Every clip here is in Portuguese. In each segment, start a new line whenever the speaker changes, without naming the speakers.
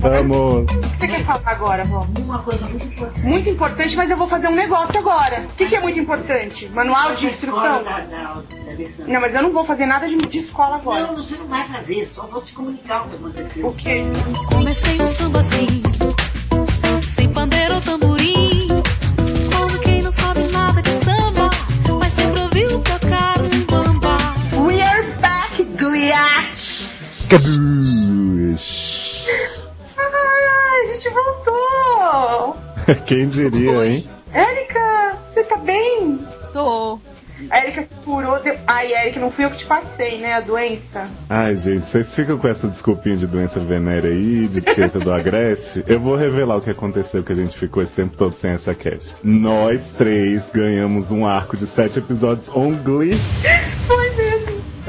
Vamos.
O que você quer falar agora, vó? Uma coisa muito importante. Muito importante, mas eu vou fazer um negócio agora. O que é muito importante? Manual de instrução? Não, mas eu não vou fazer nada de escola agora.
Não, você não vai fazer, só vou te comunicar o que aconteceu.
O quê?
Comecei no samba assim, sem pandeiro ou tamborim, como quem não sabe nada de samba, mas sempre ouviu tocar um bamba.
We are back, Gliash! Ai, a gente voltou!
Quem diria, hein?
Érica, você tá bem?
Tô.
A Érica se curou. Ai, Érica, não fui eu que te passei, né? A doença.
Ai, gente, vocês ficam com essa desculpinha de doença venérea aí, de tieta do Agreste. Eu vou revelar o que aconteceu, que a gente ficou esse tempo todo sem essa cast. Nós três ganhamos um arco de 7 episódios on Glee.
Foi mesmo.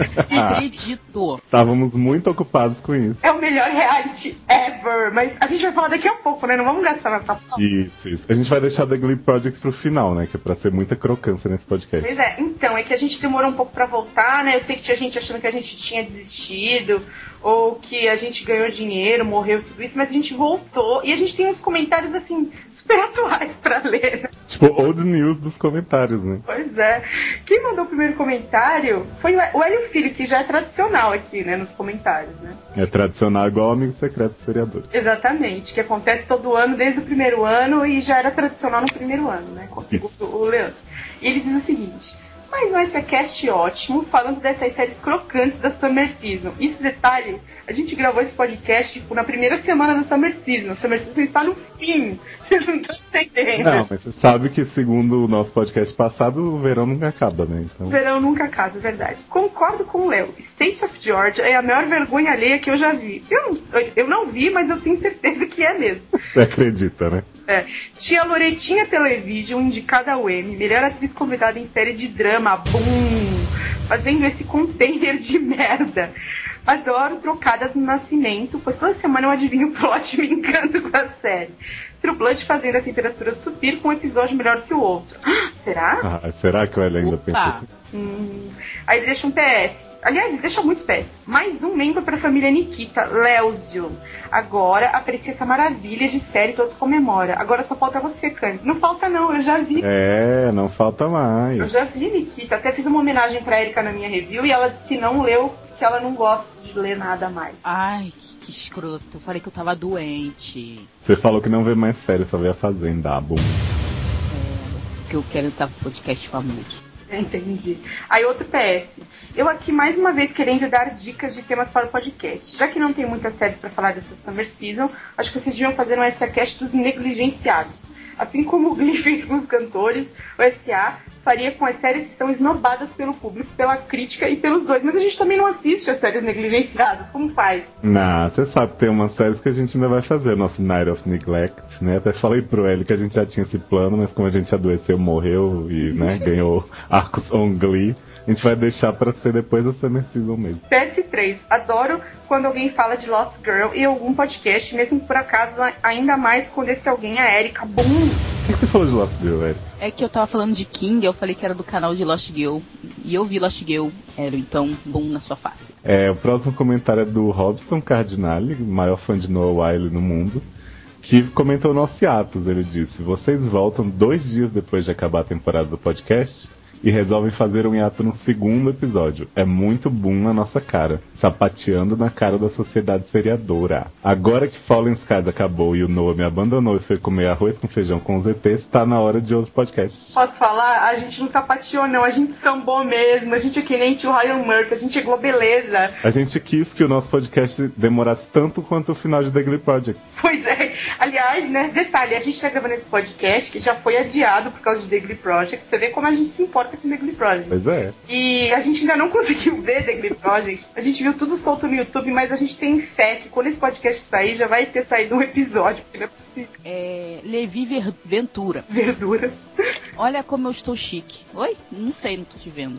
Acredito.
Estávamos muito ocupados com isso.
É o melhor reality ever. Mas a gente vai falar daqui a pouco, né? Não vamos gastar nessa pauta.
Isso. A gente vai deixar The Glee Project pro final, né? Que é pra ser muita crocância nesse podcast.
Pois é, então, é que a gente demorou um pouco pra voltar, né? Eu sei que tinha gente achando que a gente tinha desistido, ou que a gente ganhou dinheiro, morreu, tudo isso, mas a gente voltou e a gente tem uns comentários, assim, super atuais pra ler, né?
Tipo, old news dos comentários, né?
Pois é. Quem mandou o primeiro comentário foi o Hélio Filho, que já é tradicional aqui, né, nos comentários, né?
É tradicional igual Amigo Secreto dos Vereadores.
Exatamente, que acontece todo ano, desde o primeiro ano, e já era tradicional no primeiro ano, né? Segundo o Leandro. E ele diz o seguinte: mas não é cast ótimo, falando dessas séries crocantes da Summer Season. Isso, detalhe, a gente gravou esse podcast tipo, na primeira semana da Summer Season. A Summer Season está no fim. Vocês não estão entendendo.
Não, mas você sabe que segundo o nosso podcast passado, o verão nunca acaba, né? Então...
O verão nunca acaba, é verdade. Concordo com o Léo. State of Georgia é a maior vergonha alheia que eu já vi. Eu não vi, mas eu tenho certeza que é mesmo.
Você acredita, né?
É. Tia Loretinha Television, indicada ao Emmy, melhor atriz convidada em série de drama, fazendo esse container de merda. Adoro trocadas no Nascimento, pois toda semana eu adivinho o plot e me encanto com a série. True Blood fazendo a temperatura subir com um episódio melhor que o outro. Será?
Será que o Hélio ainda pensa assim?
Aí ele deixa um PS. Aliás, ele deixa muitos PS. Mais um membro para a família Nikita, Léozio. Agora aprecia essa maravilha de série que todos comemoram. Agora só falta você, Candice. Não falta não, eu já vi.
Não falta mais.
Eu já vi, Nikita. Até fiz uma homenagem pra Erika na minha review e ela disse que não leu, que ela não gosta de ler nada mais.
Ai, que escroto. Eu falei que eu tava doente.
Você falou que não vê mais série, só vê a Fazenda,
Porque eu quero estar no podcast famoso.
Entendi. Aí outro PS. Eu aqui mais uma vez querendo dar dicas de temas para o podcast. Já que não tem muitas séries para falar dessa Summer Season, acho que vocês deviam fazer um SAcast dos negligenciados. Assim como o Glee fez com os cantores, o SA faria com as séries que são esnobadas pelo público, pela crítica e pelos dois. Mas a gente também não assiste as séries negligenciadas. Como faz?
Não, você sabe que tem umas séries que a gente ainda vai fazer. Nosso Night of Neglect, né? Até falei pro Eli que a gente já tinha esse plano, mas como a gente adoeceu, morreu e, né, ganhou arcos on Glee, a gente vai deixar pra ser depois da Summer Season mesmo.
PS3. Adoro quando alguém fala de Lost Girl em algum podcast, mesmo por acaso, ainda mais quando esse alguém é a Erika. Bum!
O que você falou de Lost Girl, Erika?
É que eu tava falando de King, eu falei que era do canal de Lost Girl. E eu vi Lost Girl, então, bom na sua face.
O próximo comentário é do Robson Cardinale, maior fã de Noah Wyle no mundo, que comentou nosso hiatus. Ele disse: vocês voltam 2 dias depois de acabar a temporada do podcast e resolvem fazer um hiato no segundo episódio. É muito boom na nossa cara, sapateando na cara da sociedade seriadora. Agora que Fallen Skies acabou e o Noah me abandonou e foi comer arroz com feijão com os ETs, tá na hora de outro podcast.
Posso falar? A gente não sapateou não, a gente sambou mesmo, a gente é que nem tio Ryan Murphy, a gente chegou beleza.
A gente quis que o nosso podcast demorasse tanto quanto o final de The Glee Project.
Pois é, aliás, né, detalhe, a gente tá gravando esse podcast que já foi adiado por causa de The Glee Project. Você vê como a gente se importa com The Glee Project.
Pois é.
E a gente ainda não conseguiu ver The Glee Project. A gente viu tudo solto no YouTube, mas a gente tem fé que quando esse podcast sair, já vai ter saído um episódio, porque não é possível.
Levi Ventura.
Verdura.
Olha como eu estou chique. Oi? Não sei, não tô te vendo.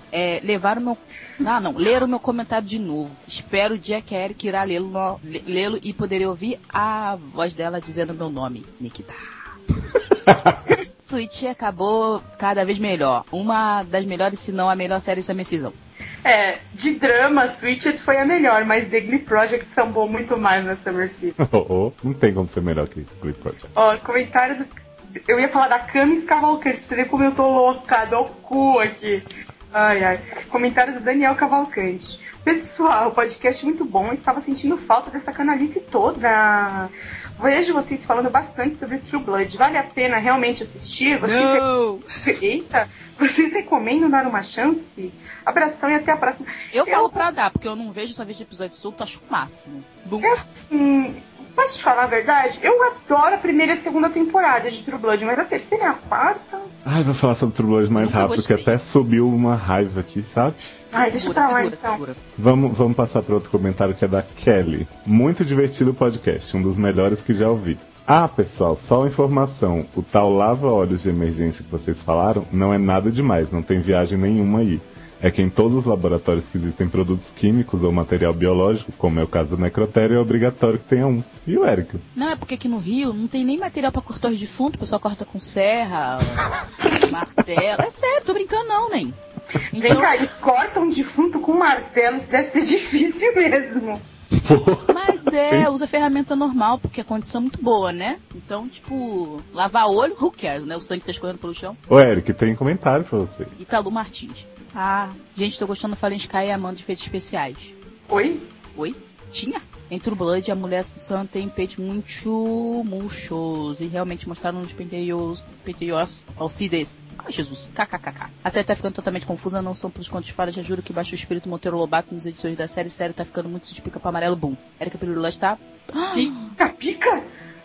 Ler o meu comentário de novo. Espero o dia que a Erika irá lê-lo e poderei ouvir a voz dela dizendo meu nome, Nikita. Switch acabou cada vez melhor. Uma das melhores, se não a melhor série Summer Season.
De drama, Switched foi a melhor, mas The Glee Project sambou muito mais na Summer Season.
Não tem como ser melhor que Glee Project.
Comentário do... Eu ia falar da Camis Cavalcante, pra você ver como eu tô loucada, ao cu aqui. Ai. Comentário do Daniel Cavalcante. Pessoal, podcast muito bom, estava sentindo falta dessa canalice toda. Vejo vocês falando bastante sobre True Blood. Vale a pena realmente assistir? Vocês recomendam dar uma chance? Abração e até a próxima.
Eu falo pra dar, porque eu não vejo, só vejo episódio solto, acho o máximo.
Assim, posso te falar a verdade? Eu adoro a primeira e a segunda temporada de True Blood, mas a terceira e a quarta...
Vou falar sobre True Blood mais rápido, que até subiu uma raiva aqui, sabe?
Deixa eu falar então.
Vamos passar para outro comentário que é da Kelly. Muito divertido o podcast, um dos melhores que já ouvi. Pessoal, só uma informação. O tal lava-óleos de emergência que vocês falaram não é nada demais, não tem viagem nenhuma aí. É que em todos os laboratórios que existem produtos químicos ou material biológico, como é o caso do necrotério, é obrigatório que tenha um. E o Érico?
Não, é porque aqui no Rio não tem nem material pra cortar os defuntos, o pessoal corta com serra, martelo. É sério, tô brincando não, nem.
Então... Vem cá, eles cortam defunto com martelo, isso deve ser difícil mesmo.
Mas usa ferramenta normal, porque a condição é muito boa, né? Então, tipo, lavar olho, who cares, né? O sangue tá escorrendo pelo chão.
Ô, Eric, tem comentário pra você.
Italu Martins. Gente, tô gostando do Fallen Sky e amando de efeitos especiais.
Oi?
Tinha? Em True Blood, a mulher sã tem peitos muito murchos e realmente mostraram uns penteios alcides. Jesus, kkkk. A série tá ficando totalmente confusa, não são pelos contos de fadas, já juro que baixa o espírito Monteiro Lobato nos editores da série, sério, tá ficando muito de pica pra amarelo, boom. Erika Pirulila está...
Pica?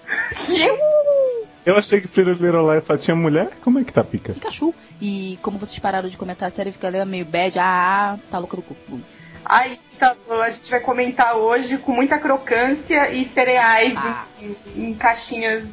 Eu achei que Pirulila só tinha mulher, como é que tá pica?
Pikachu. E como vocês pararam de comentar a série, fica meio bad, tá louca do cu. Boom.
Então, a gente vai comentar hoje com muita crocância e cereais em caixinhas.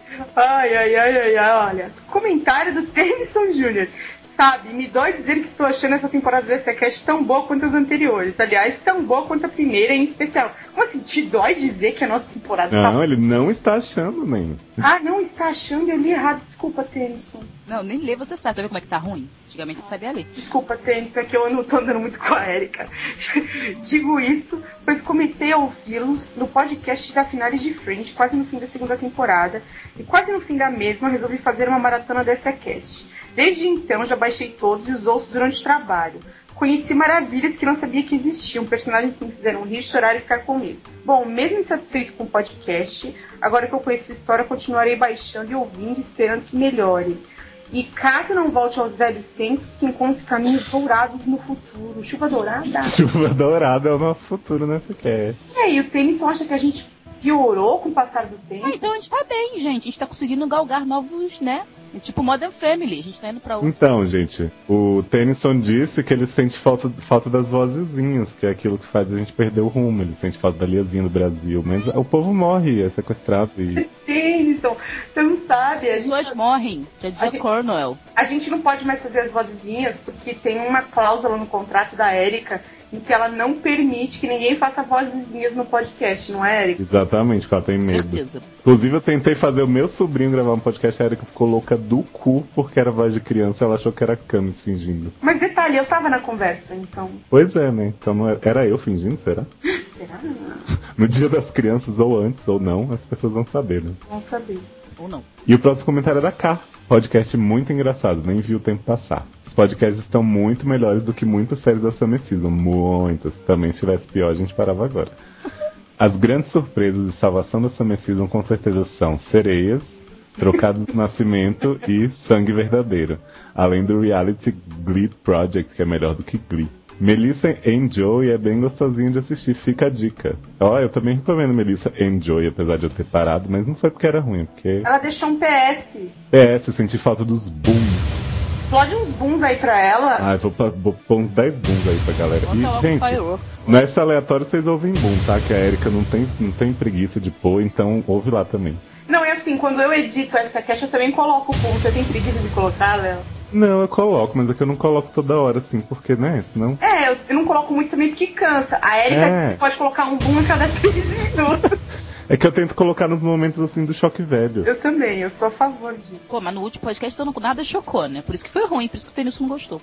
Olha. Comentário do Tennyson Jr. Sabe, me dói dizer que estou achando essa temporada do SciCast tão boa quanto as anteriores. Aliás, tão boa quanto a primeira em especial. Como assim, te dói dizer que a nossa temporada
Não, ele não está achando, nem.
Não está achando? Eu li errado. Desculpa, Tennyson.
Não, nem lê, você sabe. Tá vendo como é que tá ruim? Antigamente você sabia ler.
Desculpa, Tennyson, é que eu não tô andando muito com a Erika. Digo isso, pois comecei a ouvi-los no podcast da finale de Fringe, quase no fim da segunda temporada. E quase no fim da mesma, resolvi fazer uma maratona do SciCast. Desde então, já baixei todos e os ouço durante o trabalho. Conheci maravilhas que não sabia que existiam, personagens que me fizeram rir, chorar e ficar comigo. Bom, mesmo insatisfeito com o podcast, agora que eu conheço a história, continuarei baixando e ouvindo, esperando que melhore. E caso não volte aos velhos tempos, que encontre caminhos dourados no futuro. Chuva dourada?
Chuva dourada é o nosso futuro nessa cast.
E aí, o Tennyson acha que a gente piorou com o passar do tempo?
Então a gente tá bem, gente. A gente tá conseguindo galgar novos, né? Tipo Modern Family, a gente tá indo pra outro.
Então, gente, o Tennyson disse que ele sente falta das vozezinhas, que é aquilo que faz a gente perder o rumo. Ele sente falta da Liazinha do Brasil, mas o povo morre, é sequestrado e...
Tennyson, você não sabe.
As pessoas morrem, já dizia Cornwell.
A gente não pode mais fazer as vozezinhas, porque tem uma cláusula no contrato da Erika em que ela não permite que ninguém faça vozezinhas no podcast, não é, Erika?
Exatamente, porque ela tem medo.
Certeza.
Inclusive, eu tentei fazer o meu sobrinho gravar um podcast, a Erika ficou louca do cu, porque era voz de criança, ela achou que era Camis fingindo.
Mas detalhe, eu tava na conversa, então...
Pois é, né? Então não era eu fingindo, será?
Será?
No dia das crianças, ou antes, ou não, as pessoas vão saber, né?
Vão saber.
Ou não.
E o próximo comentário é da K. Podcast muito engraçado, nem vi o tempo passar. Os podcasts estão muito melhores do que muitas séries da Summer Season. Muitas. Também se tivesse pior, a gente parava agora. As grandes surpresas de salvação da Summer Season com certeza são Sereias, Trocados de Nascimento e Sangue Verdadeiro. Além do reality Glee Project, que é melhor do que Glee. Melissa Enjoy é bem gostosinho de assistir, fica a dica. Eu também recomendo Melissa Enjoy, apesar de eu ter parado, mas não foi porque era ruim, porque...
Ela deixou um PS.
Senti falta dos booms.
Explode uns booms aí pra ela.
Vou pôr uns 10 booms aí pra galera. E, gente, nessa aleatória vocês ouvem boom, tá? Que a Erika não tem preguiça de pôr, então ouve lá também.
Não, é assim, quando eu edito essa caixa, eu também coloco o boom. Você tem preguiça de colocar, Léo?
Não, eu coloco, mas é que eu não coloco toda hora, assim, porque, né, senão...
Eu não coloco muito também porque cansa. A Erika pode colocar um boom a cada 3 minutos.
É que eu tento colocar nos momentos assim do choque velho.
Eu também, eu sou a favor disso.
Pô, mas no último podcast então nada chocou, né? Por isso que foi ruim, por isso que o Tenilson não gostou.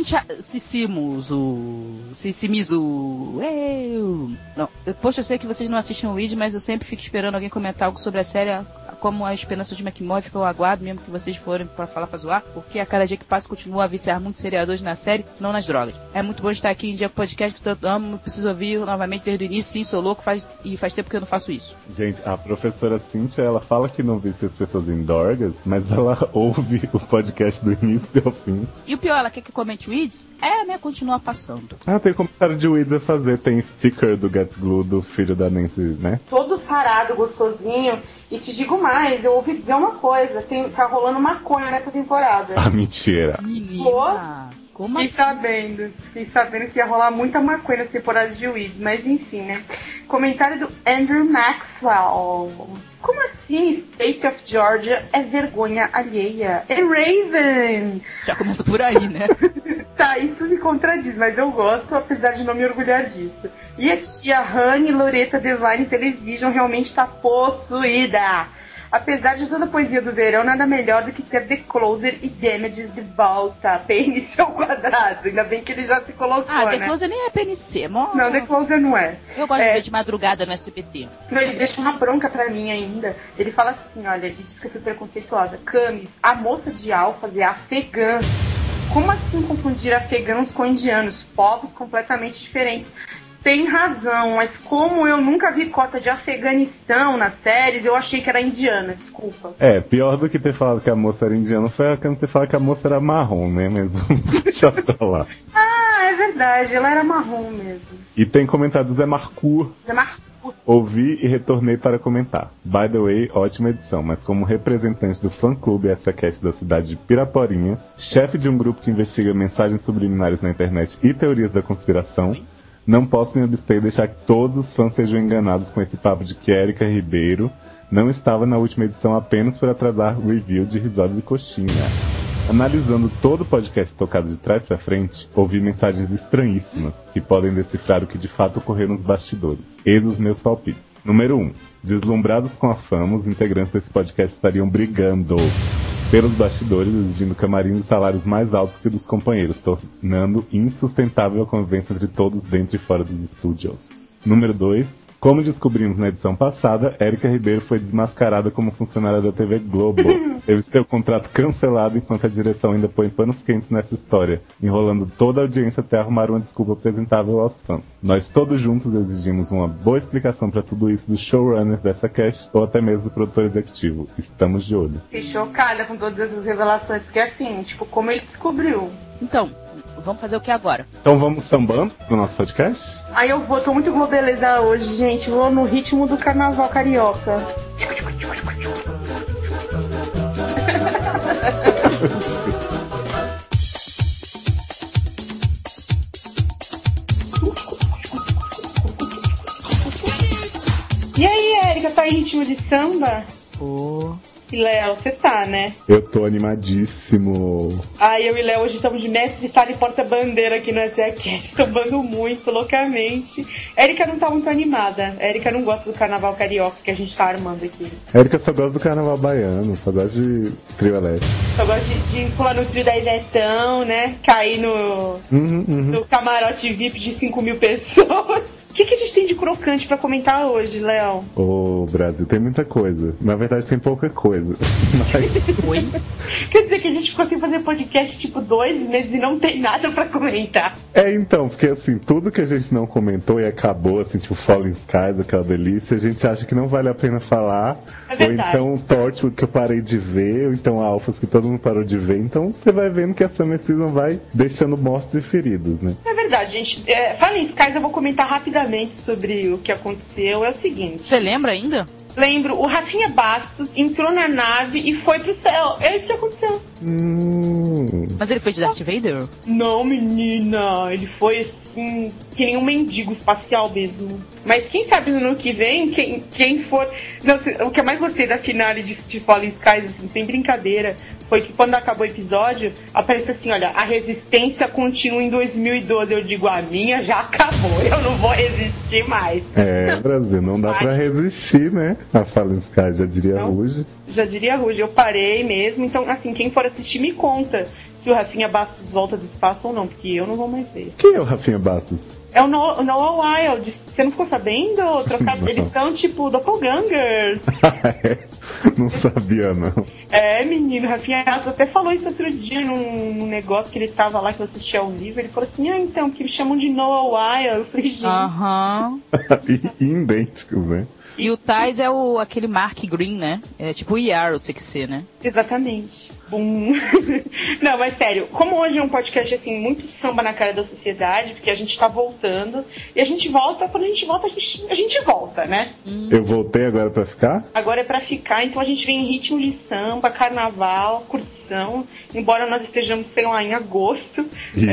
Não, poxa, eu sei que vocês não assistem o vídeo, mas eu sempre fico esperando alguém comentar algo sobre a série, como a esperança de McMurphy, que eu aguardo mesmo que vocês forem pra falar pra zoar, porque a cada dia que passa continua a viciar muitos seriadores na série, não nas drogas. É muito bom estar aqui em dia com o podcast, portanto amo, preciso ouvir novamente desde o início, sim, sou louco, faz tempo que eu não faço isso.
Gente, a professora Cíntia, ela fala que não vicia as pessoas em drogas, mas ela ouve o podcast do início ao fim.
E o pior, ela quer que eu comente Weeds? Né, continua passando.
Tem comentário de Weeds a fazer, tem sticker do Get Glue do filho da Nancy, né?
Todo sarado, gostosinho. E te digo mais, eu ouvi dizer uma coisa, tá rolando maconha nessa temporada.
Mentira.
Menina, como assim?
Fiquei sabendo que ia rolar muita maconha nessa temporada de Weeds, mas enfim, né? Comentário do Andrew Maxwell. Como assim State of Georgia é vergonha alheia? É Raven!
Já começa por aí, né?
Tá, isso me contradiz, mas eu gosto, apesar de não me orgulhar disso. E a tia Honey Loretta Devine Television realmente tá possuída. Apesar de toda a poesia do verão, nada melhor do que ter The Closer e Damages de volta. PNC ao quadrado. Ainda bem que ele já se colocou,
The
né?
Closer nem é PNC, mano.
Não, The Closer não é.
Eu gosto de ver de madrugada no SBT.
Não, ele deixa uma bronca pra mim ainda. Ele fala assim, olha, ele diz que eu fui preconceituosa. Camis, a moça de Alphas é afegã. Como assim confundir afegãos com indianos? Povos completamente diferentes. Tem razão, mas como eu nunca vi cota de Afeganistão nas séries, eu achei que era indiana, desculpa.
Pior do que ter falado que a moça era indiana foi quando você fala que a moça era marrom, né? Mas deixa pra lá.
É verdade, ela era marrom mesmo.
E tem comentário do Zé Marcur. Ouvi e retornei para comentar. By the way, ótima edição, mas como representante do fã-clube SAcast da cidade de Piraporinha, chefe de um grupo que investiga mensagens subliminares na internet e teorias da conspiração, não posso me abster e deixar que todos os fãs sejam enganados com esse papo de que Érica Ribeiro não estava na última edição apenas por atrasar o review de Risadas e Coxinha. Analisando todo o podcast tocado de trás pra frente, ouvi mensagens estranhíssimas que podem decifrar o que de fato ocorreu nos bastidores. Eis os meus palpites. Número 1. Deslumbrados com a fama, os integrantes desse podcast estariam brigando pelos bastidores, exigindo camarins e salários mais altos que dos companheiros, tornando insustentável a convivência entre todos dentro e fora dos estúdios. Número 2. Como descobrimos na edição passada, Érica Ribeiro foi desmascarada como funcionária da TV Globo. Teve seu contrato cancelado enquanto a direção ainda põe panos quentes nessa história, enrolando toda a audiência até arrumar uma desculpa apresentável aos fãs. Nós todos juntos exigimos uma boa explicação para tudo isso do showrunner dessa cast ou até mesmo do produtor executivo. Estamos de olho.
Fiquei chocada com todas essas revelações, porque assim, como ele descobriu?
Então, vamos fazer o que agora?
Então vamos sambando pro nosso podcast?
Eu tô muito globeleza hoje, gente. Vou no ritmo do carnaval carioca. E aí, Érica, tá em ritmo de samba? E Léo, você tá, né?
Eu tô animadíssimo.
Eu e Léo hoje estamos de mestre de sala e porta-bandeira aqui no SAcast, tombando muito, loucamente. Érica não tá muito animada. Érica não gosta do carnaval carioca que a gente tá armando aqui.
Érica só gosta do carnaval baiano, só gosta de trio elétrico.
Só gosta de pular no trio da Ivetão, né? Cair no camarote VIP de 5.000 pessoas. O que a gente tem de crocante pra comentar hoje, Léo?
Brasil, tem muita coisa. Na verdade, tem pouca coisa. Mas...
Oi?
Quer dizer que a gente ficou sem fazer podcast 2 meses e não tem nada pra comentar.
Então, porque assim, tudo que a gente não comentou e acabou, assim, Falling Skies, aquela delícia, a gente acha que não vale a pena falar.
É
ou então Torchwood que eu parei de ver, ou então Alphas que todo mundo parou de ver. Então você vai vendo que a Summer Season vai deixando mortos e feridos, né?
É verdade, gente. Falling Skies eu vou comentar rapidamente sobre o que aconteceu. É o seguinte.
Você lembra ainda?
Lembro, o Rafinha Bastos entrou na nave e foi pro céu. É isso que aconteceu.
Mas ele foi de Darth Vader?
Não, menina, ele foi assim, que nem um mendigo espacial mesmo. Mas quem sabe no ano que vem, quem for... Não, o que eu mais gostei da finale de Fallen Skies, assim, sem brincadeira, foi que quando acabou o episódio, aparece assim, olha, a resistência continua em 2012. Eu digo, a minha já acabou, eu não vou resistir mais.
Brasil, não dá pra resistir, né? A Fallen Skies, já diria Ruge.
Já diria Ruge, eu parei mesmo. Então, assim, quem for assistir, me conta se o Rafinha Bastos volta do espaço ou não, porque eu não vou mais ver.
Quem é o Rafinha Bastos?
É o Noah Wild. Você não ficou sabendo? Eles são tipo doppelgangers.
Não sabia, não.
Menino, Rafinha Bastos até falou isso outro dia num negócio que ele tava lá, que eu assisti ao vivo. Ele falou assim, então, que me chamam de Noah Wild. Eu falei, gente.
E idênticos, né?
E o Tais é aquele Mark Green, né? É tipo o Yar, o CQC, né?
Exatamente. Não, mas sério, como hoje é um podcast assim, muito samba na cara da sociedade, porque a gente tá voltando, e a gente volta, quando a gente volta, a gente volta, né?
Eu voltei agora pra ficar?
Agora é pra ficar, então a gente vem em ritmo de samba, carnaval, curtição, embora nós estejamos, sei lá, em agosto,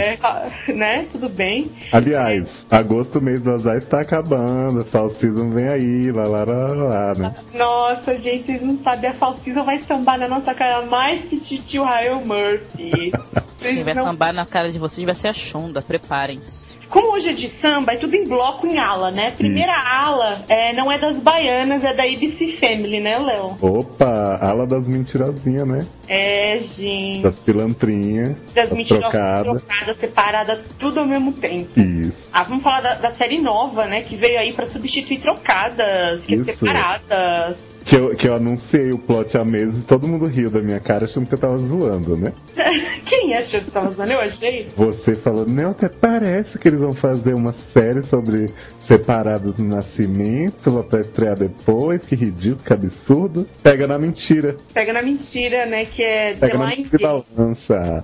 né? Tudo bem.
Aliás, agosto, mês do azar está acabando, a Fall Season vem aí, lá, né?
Nossa, gente, vocês não sabem, a Fall Season vai sambar na nossa cara mais que Titio Ryan Murphy.
Quem vai sambar na cara de vocês vai ser a Shonda, preparem-se.
Como hoje é de samba, é tudo em bloco, em ala, né? Primeira ala não é das baianas, é da ABC Family, né, Léo?
Opa, ala das mentirosinhas, né?
Gente.
Das pilantrinhas.
Das mentirosas trocadas, separadas, tudo ao mesmo tempo.
Isso.
Vamos falar da série nova, né? Que veio aí pra substituir trocadas, que é separadas.
Que eu anunciei o plot há meses e todo mundo riu da minha cara achando que eu tava zoando, né?
Quem achou que tava zoando? Eu achei.
Você falou, não, até parece que eles vão fazer uma série sobre separados no nascimento, pra estrear depois, que ridículo, que absurdo. Pega na mentira.
Pega na mentira, né? Que é
Pega na mentira, balança.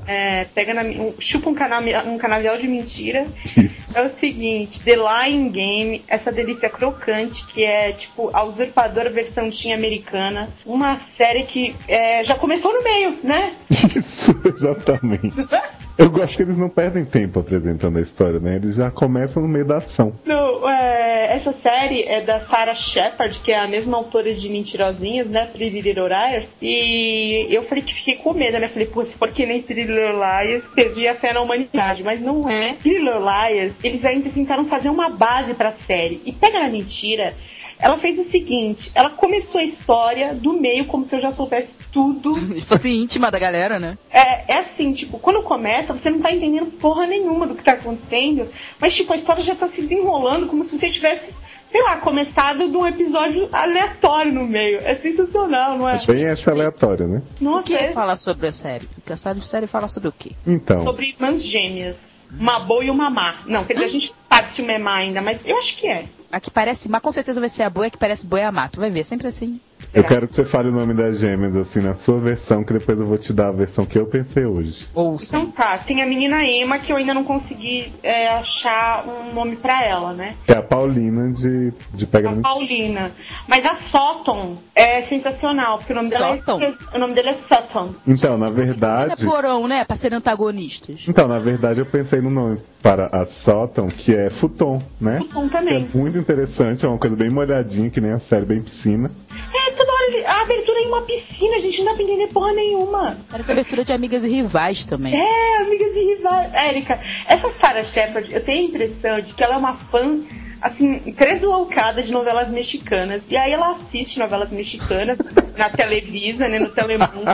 Chupa um canavial de mentira.
Isso.
É o seguinte, The Lying Game, essa delícia crocante, que é tipo a usurpadora versão teen americana, uma série que já começou no meio, né?
Isso, exatamente. Eu gosto que eles não perdem tempo apresentando a história, né? Eles já começam no meio da ação.
Não, essa série é da Sarah Shepard, que é a mesma autora de Mentirosinhas, né? Pretty Little Liars. E eu falei que fiquei com medo, né? Falei, se for que nem Pretty Little Liars, perdi a fé na humanidade. Mas não é. Pretty Little Liars, eles ainda tentaram fazer uma base pra série. E pega na mentira... Ela fez o seguinte, ela começou a história do meio como se eu já soubesse tudo.
Se fosse íntima da galera, né?
É assim, tipo, quando começa, você não tá entendendo porra nenhuma do que tá acontecendo, mas tipo, a história já tá se desenrolando como se você tivesse, sei lá, começado de um episódio aleatório no meio. É sensacional, não é?
É bem essa aleatória, né?
O que fala sobre a série? Porque a série fala sobre o quê?
Então.
Sobre irmãs gêmeas. Uma boa e uma má. Não, quer dizer, a gente não sabe se uma é má ainda, mas eu acho que é.
A que parece má, com certeza vai ser a boa, a que parece boa é a má. Tu vai ver, sempre assim.
Eu quero que você fale o nome das gêmeas, assim, na sua versão, que depois eu vou te dar a versão que eu pensei hoje.
Ouça.
Então tá, tem a menina Emma, que eu ainda não consegui achar um nome pra ela, né?
É a Paulina de Pega no...
Paulina. Mas a Sutton é sensacional, porque o nome dela é Sutton.
Então, na verdade...
Não é porão, né? Pra serem antagonistas.
Então, na verdade, eu pensei no nome para a Sutton, que é Futon, né?
Futon também.
Que é muito interessante, é uma coisa bem molhadinha, que nem a série, bem piscina.
Toda hora a abertura é em uma piscina, a gente não dá pra entender porra nenhuma.
Parece abertura de Amigas e Rivais também.
Amigas e Rivais. Érica, essa Sarah Shepard, eu tenho a impressão de que ela é uma fã, assim, tresloucada de novelas mexicanas. E aí ela assiste novelas mexicanas na Televisa, né, no Telemundo.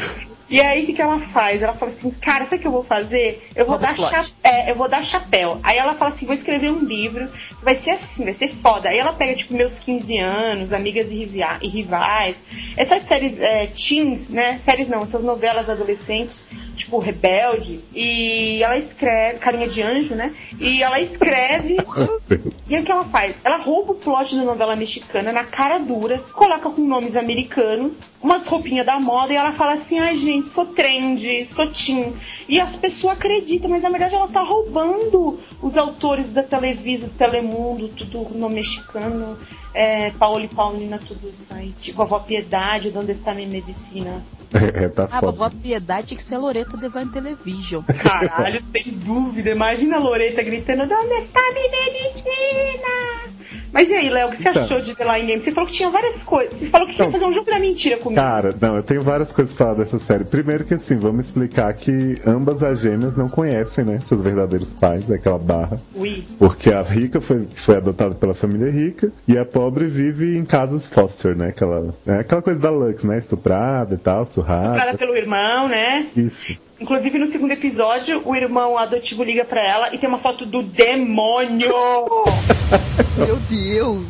E aí, o que ela faz? Ela fala assim, cara, sabe o que eu vou fazer? Eu vou dar chapéu. Aí ela fala assim, vou escrever um livro, que vai ser assim, vai ser foda. Aí ela pega, tipo, meus 15 anos, Amigas e Rivais. Essas séries teens, né? Séries não, essas novelas adolescentes, tipo, Rebelde. E ela escreve, Carinha de Anjo, né? E ela escreve... E aí o que ela faz? Ela rouba o plot da novela mexicana na cara dura, coloca com nomes americanos, umas roupinhas da moda, e ela fala assim, ai, gente, sou trendy, sou teen. E as pessoas acreditam, mas na verdade ela tá roubando os autores da Televisa, do Telemundo, tudo no mexicano. Paulo e Paulina, tudo isso aí. Tipo, a Vó Piedade, Onde Está Minha Medicina.
Tá
A
foda.
vovó Piedade tinha que ser a Loreta Divine Television.
Caralho, sem dúvida. Imagina a Loreta gritando, Onde está minha medicina? Mas e aí, Léo, o que você
Então.
achou de The Lying Game? Você falou que tinha várias coisas. Você falou que queria fazer um jogo da mentira comigo.
Cara, não, eu tenho várias coisas pra falar dessa série. Primeiro que assim, vamos explicar que ambas as gêmeas não conhecem, né, seus verdadeiros pais, aquela barra.
Ui.
Porque a rica foi adotada pela família rica e a pobre vive em casas foster, né? Aquela coisa da Lux, né? Estuprada e tal, surrada.
Comprada pelo irmão, né?
Isso.
Inclusive, no segundo episódio, o irmão adotivo liga pra ela e tem uma foto do demônio!
Meu Deus!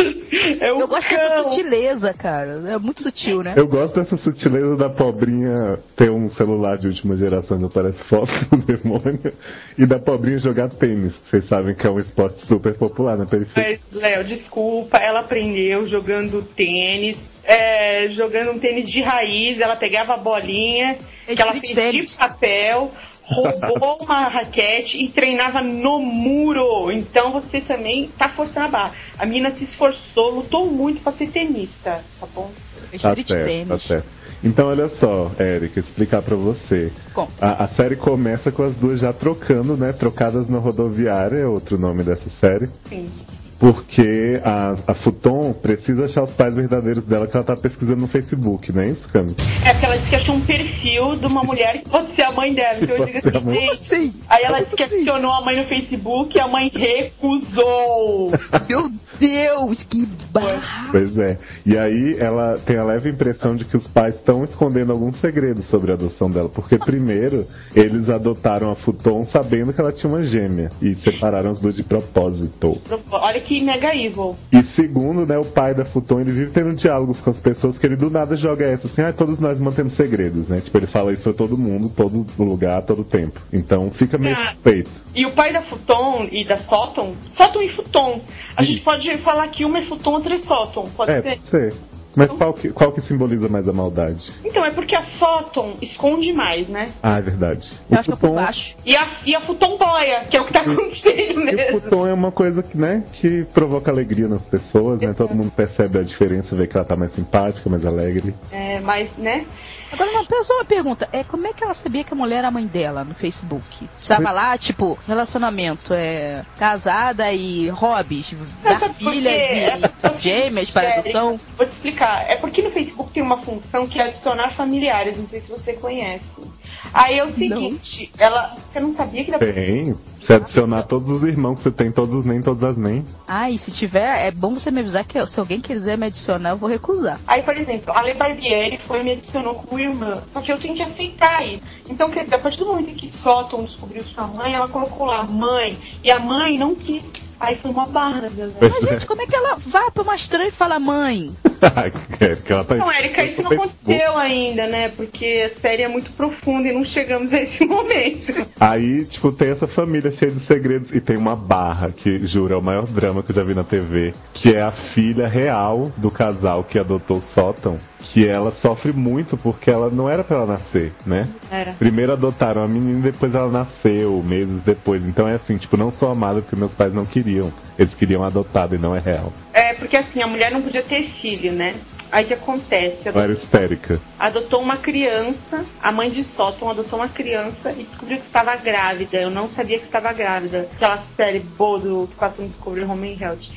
É o
Eu gosto
cão.
dessa sutileza, cara. É muito sutil, né?
Eu gosto dessa sutileza da pobrinha ter um celular de última geração que aparece foto do demônio e da pobrinha jogar tênis. Vocês sabem que é um esporte super popular na periferia.
Mas, Léo, desculpa, ela aprendeu jogando tênis, jogando um tênis de raiz, ela pegava a bolinha, que ela fez de papel, roubou uma raquete e treinava no muro. Então você também tá forçando a barra. A mina se esforçou, lutou muito pra ser tenista, tá bom?
Street
Tá
tênis.
certo. Então, olha só, Érica, explicar pra você.
Conta.
A série começa com as duas já trocando, né? Trocadas na rodoviária, é outro nome dessa série.
Sim.
Porque a Futon precisa achar os pais verdadeiros dela que ela tá pesquisando no Facebook, não é isso, Cami?
É porque ela disse que achou um perfil de uma mulher que pode ser a mãe dela. Então eu digo
Pode ser a
assim,
mãe.
gente. Aí ela disse que acionou a mãe no Facebook e a mãe recusou.
Meu Deus, que barra!
Pois é. E aí ela tem a leve impressão de que os pais estão escondendo alguns segredos sobre a adoção dela. Porque primeiro, eles adotaram a Futon sabendo que ela tinha uma gêmea. E separaram os dois de propósito.
Olha que mega evil.
E segundo, né, o pai da Futon, ele vive tendo diálogos com as pessoas que ele do nada joga essa assim, todos nós mantemos segredos, né? Tipo, ele fala isso pra todo mundo, todo lugar, todo tempo. Então fica meio suspeito.
E o pai da Futon e da Sóton e Futon. A gente pode falar que uma é Futon, outra é Sóton, pode ser?
Pode ser. Mas qual que simboliza mais a maldade?
Então, é porque a Sóton esconde mais, né?
Ah, é verdade.
Eu acho que é por baixo.
E a Futon boia, que é o que tá acontecendo
E o
mesmo.
Futon é uma coisa que, né, que provoca alegria nas pessoas, né? Todo mundo percebe a diferença, vê que ela tá mais simpática, mais alegre.
Mas, né?
Agora, uma pergunta. Como é que ela sabia que a mulher era a mãe dela no Facebook? Estava lá, tipo, relacionamento, casada e hobbies, dar filhas e gêmeas para adoção?
Vou te explicar. É porque no Facebook tem uma função que é adicionar familiares, não sei se você conhece. Aí é o seguinte, você não sabia que...
Tem. Se adicionar todos os irmãos que você tem, todos os nem, todas as nem.
E se tiver, é bom você me avisar que se alguém quiser me adicionar, eu vou recusar.
Aí, por exemplo, a Lê Barbieri foi e me adicionou como irmã. Só que eu tenho que aceitar isso. Então, quer dizer, a partir do momento em que Sóton descobriu sua mãe, ela colocou lá mãe. E a mãe não quis. Aí foi uma barra, meu Deus.
Mas, gente, como é que ela vai pra uma estranha e fala mãe?
Não, Érica, isso não aconteceu ainda, né? Porque a série é muito profunda e não chegamos a esse momento.
Aí, tipo, tem essa família cheia de segredos e tem uma barra que, juro, é o maior drama que eu já vi na TV, que é a filha real do casal que adotou o Sóton, que ela sofre muito porque ela não era pra ela nascer, né?
Era.
Primeiro adotaram a menina e depois ela nasceu, meses depois. Então é assim, tipo, não sou amada porque meus pais não queriam. Eles queriam adotado e não é real.
Porque assim, a mulher não podia ter filho, né? Aí o que acontece?
Ela era histérica.
Adotou uma criança, a mãe de Sóton adotou uma criança e descobriu que estava grávida. Eu não sabia que estava grávida. Aquela série boa do que quase não descobriu Home and Health.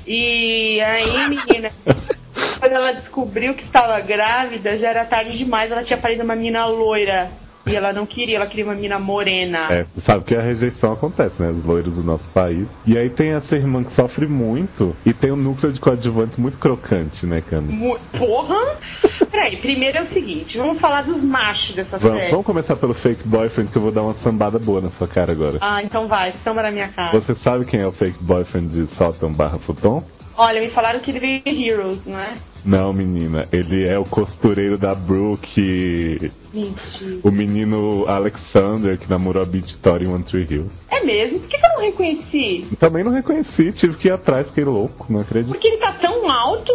E aí, menina, quando ela descobriu que estava grávida, já era tarde demais, ela tinha parido uma menina loira. E ela não queria, ela queria uma menina morena.
Você sabe que a rejeição acontece, né? Os loiros do nosso país. E aí tem essa irmã que sofre muito e tem um núcleo de coadjuvantes muito crocante, né, Cami?
Porra! Peraí, primeiro é o seguinte, vamos falar dos machos dessa série.
Vamos começar pelo fake boyfriend, que eu vou dar uma sambada boa na sua cara agora.
Então vai, samba na minha cara.
Você sabe quem é o fake boyfriend de Sóton/Futon?
Olha, me falaram que ele veio de Heroes, não é?
Não, menina, ele é o costureiro da Brooke.
Mentira.
O menino Alexander que namorou a Beach Story em One Tree Hill.
É mesmo? Por que eu não reconheci?
Também não reconheci, tive que ir atrás, fiquei louco, não acredito.
Porque ele tá tão alto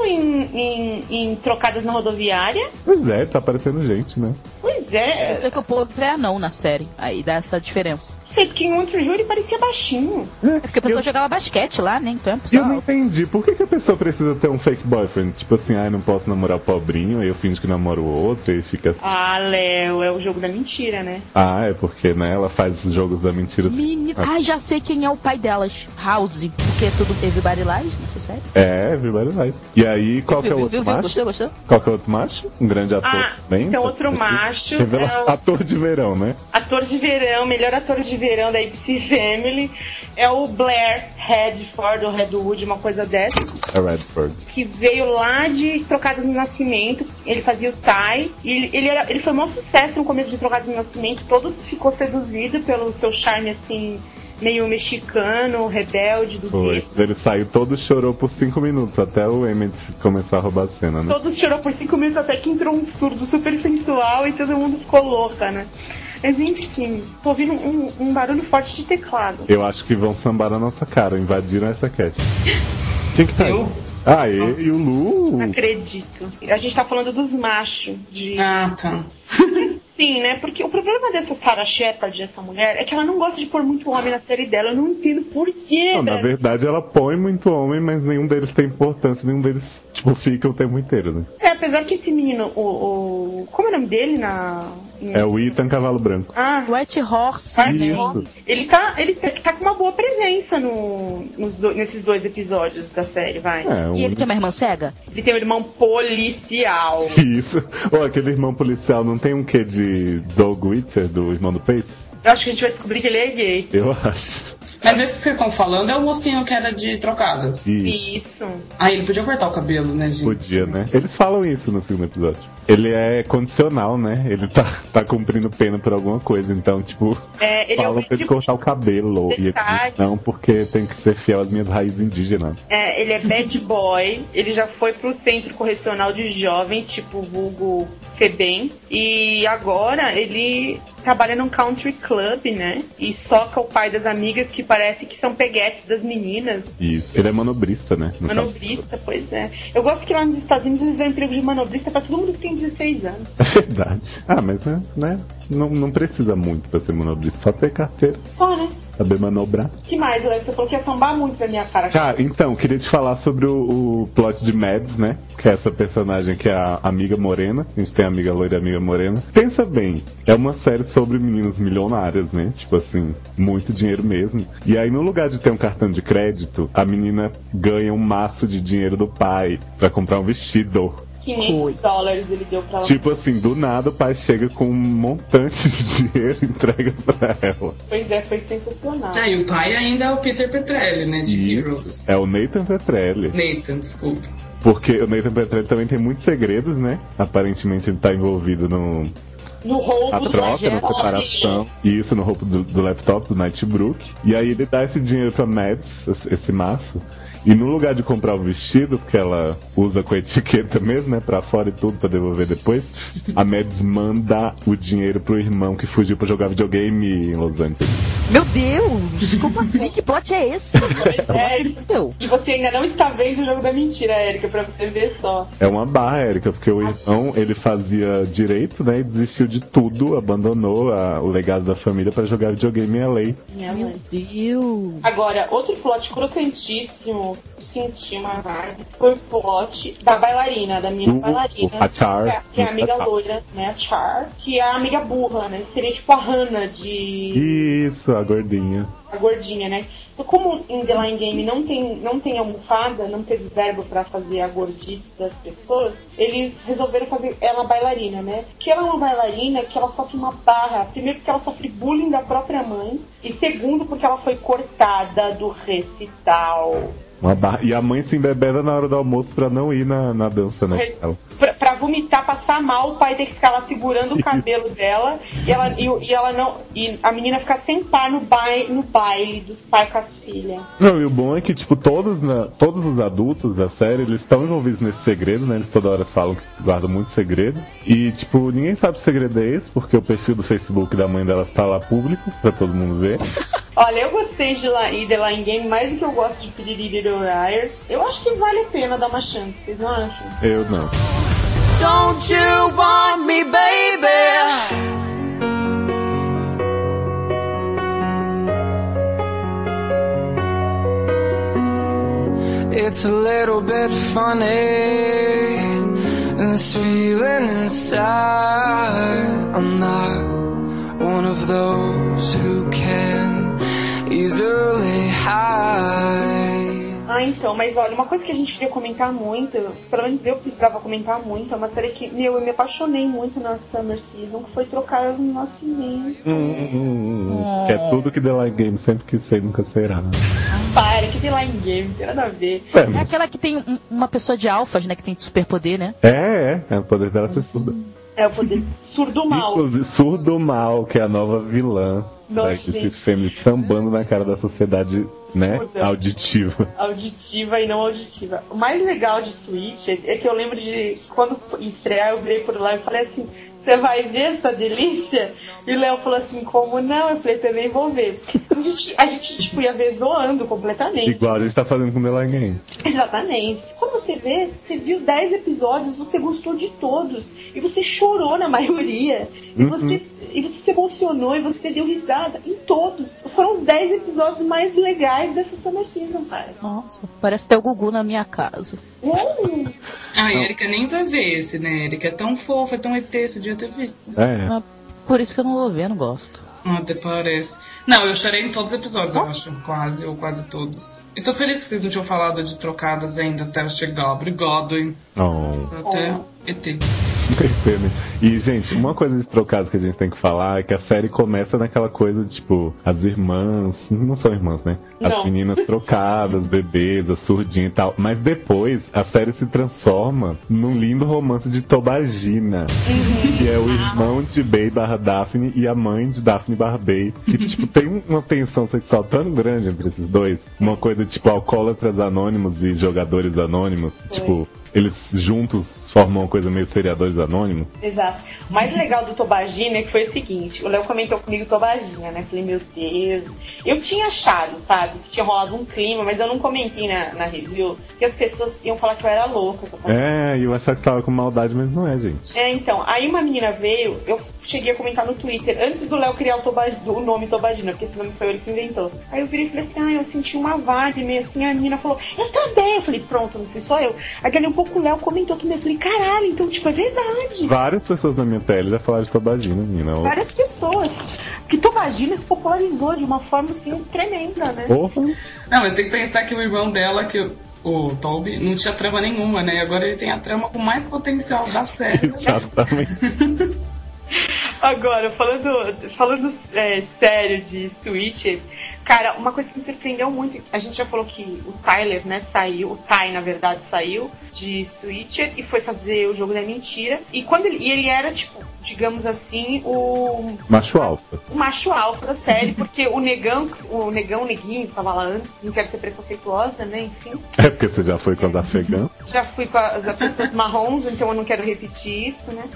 em trocadas na rodoviária?
Pois é, tá aparecendo gente, né?
Pois é.
Eu sei que o povo é anão na série, aí dá essa diferença.
sei, porque em One Tree Hill ele parecia baixinho.
É porque a pessoa jogava basquete lá, né? Então é
Eu
possível.
não entendi, por que a pessoa precisa ter um fake boyfriend? Tipo assim, não posso namorar o pobrinho, aí eu finjo que namoro o outro e fica...
Ah, Léo, é o jogo da mentira, né?
É porque, né, ela faz os jogos da mentira.
Ai, já sei quem é o pai delas. House. Porque é tudo Everybody Lies, nessa série.
Everybody Lies. E aí, qual que é o outro macho?
Gostou?
Qual que é o outro macho? Um grande ator também.
Então outro macho
Ator de verão, né?
Ator de verão, melhor ator de verão da ABC Family é o Blair Redford, ou Redwood, uma coisa dessa.
É Redford.
Que veio lá de Trocadas no Nascimento. Ele fazia o Ty. E ele foi um maior sucesso no começo de Trocadas no Nascimento. Todo ficou seduzido pelo seu charme, assim, meio mexicano, rebelde do
Foi. Ele saiu todo, chorou por 5 minutos, até o Emmett começar a roubar a cena, né?
Todos chorou por 5 minutos, até que entrou um surdo super sensual e todo mundo ficou louca, né? Mas enfim, tô ouvindo um barulho forte de teclado.
Eu acho que vão sambar na nossa cara, invadiram essa cast. Quem que tá aí? E o Lu?
Não acredito. A gente tá falando dos machos.
Tá.
Sim, né? Porque o problema dessa Sarah Shepard, essa mulher, é que ela não gosta de pôr muito homem na série dela. Eu não entendo por quê.
Não, na verdade, ela põe muito homem, mas nenhum deles tem importância, nenhum deles, fica o tempo inteiro, né?
Apesar que esse menino, como é o nome dele
É o Ethan Cavalo Branco.
White Horse.
Isso.
Ele tá com uma boa presença nesses 2 episódios da série, vai.
E ele tem uma irmã cega?
Ele tem um irmão policial.
Isso. Aquele irmão policial não tem um quê de Doug Whittaker, do irmão do Pace?
Eu acho que a gente vai descobrir que ele é gay.
Eu acho.
Mas esse que vocês estão falando é o mocinho que era de Trocadas.
Isso.
Ele podia cortar o cabelo, né, gente?
Podia, né? Eles falam isso no segundo episódio. Ele é condicional, né? Ele tá cumprindo pena por alguma coisa, então,
ele
falam pra ele cortar o cabelo. E não, porque tem que ser fiel às minhas raízes indígenas.
Ele é bad boy, ele já foi pro centro correcional de jovens, tipo vulgo Febem, e agora ele trabalha num country club, né? E soca o pai das amigas que parece que são peguetes das meninas.
Isso, ele é manobrista, né?
Manobrista, pois é. Eu gosto que lá nos Estados Unidos eles dão emprego de manobrista pra todo mundo que tem 16 anos.
É verdade. Mas né? Não precisa muito pra ser manobrista, só ter carteira.
Só, né?
Saber manobrar.
Que mais, Alex? Você falou que ia sambar muito na minha cara.
Cara, então, queria te falar sobre o plot de Mads, né? Que é essa personagem que é a amiga morena. A gente tem a amiga loira e a amiga morena. Pensa bem, é uma série sobre meninas milionárias, né? Muito dinheiro mesmo. E aí, no lugar de ter um cartão de crédito, a menina ganha um maço de dinheiro do pai pra comprar um vestido.
$500 ele deu pra ela.
Do nada o pai chega com um montante de dinheiro e entrega pra ela.
Pois é, foi sensacional.
E o pai ainda é o Peter Petrelli, né, de Heroes.
É o Nathan Petrelli.
Desculpa.
Porque o Nathan Petrelli também tem muitos segredos, né? Aparentemente ele tá envolvido no roubo do troca, na separação. Isso, no roubo do laptop do Nightbrook. E aí ele dá esse dinheiro pra Mads, esse maço. E no lugar de comprar o vestido, porque ela usa com a etiqueta mesmo, né, pra fora e tudo, pra devolver depois, a Mads manda o dinheiro pro irmão que fugiu pra jogar videogame em Los Angeles.
Meu Deus! Como assim? Que plot é esse?
E você ainda não está vendo o jogo da mentira, Érica, pra você ver só.
É uma barra, Érica, porque o irmão, ele fazia direito, né, e desistiu de tudo, abandonou o legado da família pra jogar videogame em LA.
Meu Deus!
Agora, outro plot crocantíssimo, eu senti uma vibe, foi o plot da bailarina, da menina bailarina.
A Char.
Que é a amiga loira, né, a Char, que é a amiga burra, né, que seria tipo a Hannah de...
Isso, a gordinha.
A gordinha, né? Então, como em The Line Game não tem almofada, não teve verbo pra fazer a gordice das pessoas, eles resolveram fazer ela bailarina, né? Que ela é uma bailarina que ela sofre uma barra. Primeiro porque ela sofre bullying da própria mãe, e segundo porque ela foi cortada do recital.
E a mãe se embebeda na hora do almoço pra não ir na dança, né?
Pra vomitar, passar mal, o pai tem que ficar lá segurando o cabelo dela e a menina ficar sem par no baile dos pais com as filhas.
Não, e o bom é que, todos os adultos da série, eles estão envolvidos nesse segredo, né? Eles toda hora falam que guardam muito segredo. E, ninguém sabe o segredo é esse, porque o perfil do Facebook da mãe delas tá lá público, pra todo mundo ver.
Olha, eu gostei de The Line Game mais do que eu gosto de Pretty Little Liars. Eu acho que vale a pena dar uma chance, vocês não acham?
Eu não.
Don't you want me, baby?
It's a little bit funny, this feeling inside. I'm not one of those who can easily hide.
Então, mas olha, uma coisa que a gente queria comentar muito, pelo menos eu precisava comentar muito, é uma série que, eu me apaixonei muito na Summer Season, que foi Trocadas no Nascimento.
Que é tudo que The Line Game sempre quis ser, nunca será.
Para, que The Line Game, não tem nada a ver.
É aquela que tem uma pessoa de alfas, né, que tem superpoder, né?
É o poder dela ser surda.
É o poder surdo mal.
Inclusive, surdo mal, que é a nova vilã.
Nossa,
Esse fêmea sambando na cara da sociedade, né?
Surda.
Auditiva.
Auditiva e não auditiva. O mais legal de Switch é que eu lembro de quando estrear, eu virei por lá e falei assim: você vai ver essa delícia? E o Léo falou assim: como não? Eu falei: também vou ver. A gente tipo, ia ver zoando completamente.
Igual a gente tá fazendo com The Line Game.
Exatamente. Quando você vê, você viu 10 episódios, você gostou de todos. E você chorou na maioria. E você se emocionou e você deu risada em todos. Foram os 10 episódios mais legais dessa Summer Season, cara.
Nossa, parece ter o Gugu na minha casa.
A Erika nem vai ver esse, né, Erika? É tão fofo, é tão ET, você devia ter visto.
Por isso que eu não vou ver, não gosto.
Até parece. Não, eu chorei em todos os episódios, eu acho. Quase, ou quase todos. E tô feliz que vocês não tinham falado de Trocadas ainda até eu chegar. Obrigado, hein? Até ET.
E, gente, uma coisa de Trocadas que a gente tem que falar é que a série começa naquela coisa de, tipo, as irmãs, não são irmãs, né? As meninas trocadas, bebês, a surdinha e tal. Mas depois a série se transforma num lindo romance de Tobagina, que é o irmão de Bey / Daphne e a mãe de Daphne / Bey, que, tipo, tem uma tensão sexual tão grande entre esses dois. Uma coisa, tipo, alcoólatras anônimos e jogadores anônimos. Tipo, eles juntos formam uma coisa meio seriadores anônimos.
Exato. O mais legal do Tobagina é que foi o seguinte: o Léo comentou comigo Tobagina, né? Falei, meu Deus. Eu tinha achado, sabe, que tinha rolado um clima, mas eu não comentei na review, que as pessoas iam falar que eu era louca.
E eu achava que tava com maldade, mas não é, gente.
Então, aí uma menina veio, eu cheguei a comentar no Twitter, antes do Léo criar o nome Tobagina, porque esse nome foi ele que inventou. Aí eu virei e falei assim: eu senti uma vibe meio assim. A menina falou: eu também. Eu falei: pronto, não fui só eu. Aí dali um pouco o Léo comentou também. Eu falei: caralho, então tipo, é verdade.
Várias pessoas na minha tela já falaram de Tobagina, menina.
Várias pessoas. Porque Tobagina se popularizou de uma forma assim tremenda, né?
Não, mas tem que pensar que o irmão dela, o Toby, não tinha trama nenhuma, né? E agora ele tem a trama com mais potencial da série.
Exatamente.
Agora, falando sério de Switch, cara, uma coisa que me surpreendeu muito, a gente já falou que o Tyler, né, saiu, o Ty, na verdade, saiu de Switcher e foi fazer o jogo da mentira. E quando ele era, tipo, digamos assim, o
macho alfa. O
macho alfa da série, porque o neguinho, que tava lá antes, não quero ser preconceituosa, né, enfim.
É porque você já foi com as afegãs?
Já fui com as pessoas marrons, então eu não quero repetir isso, né.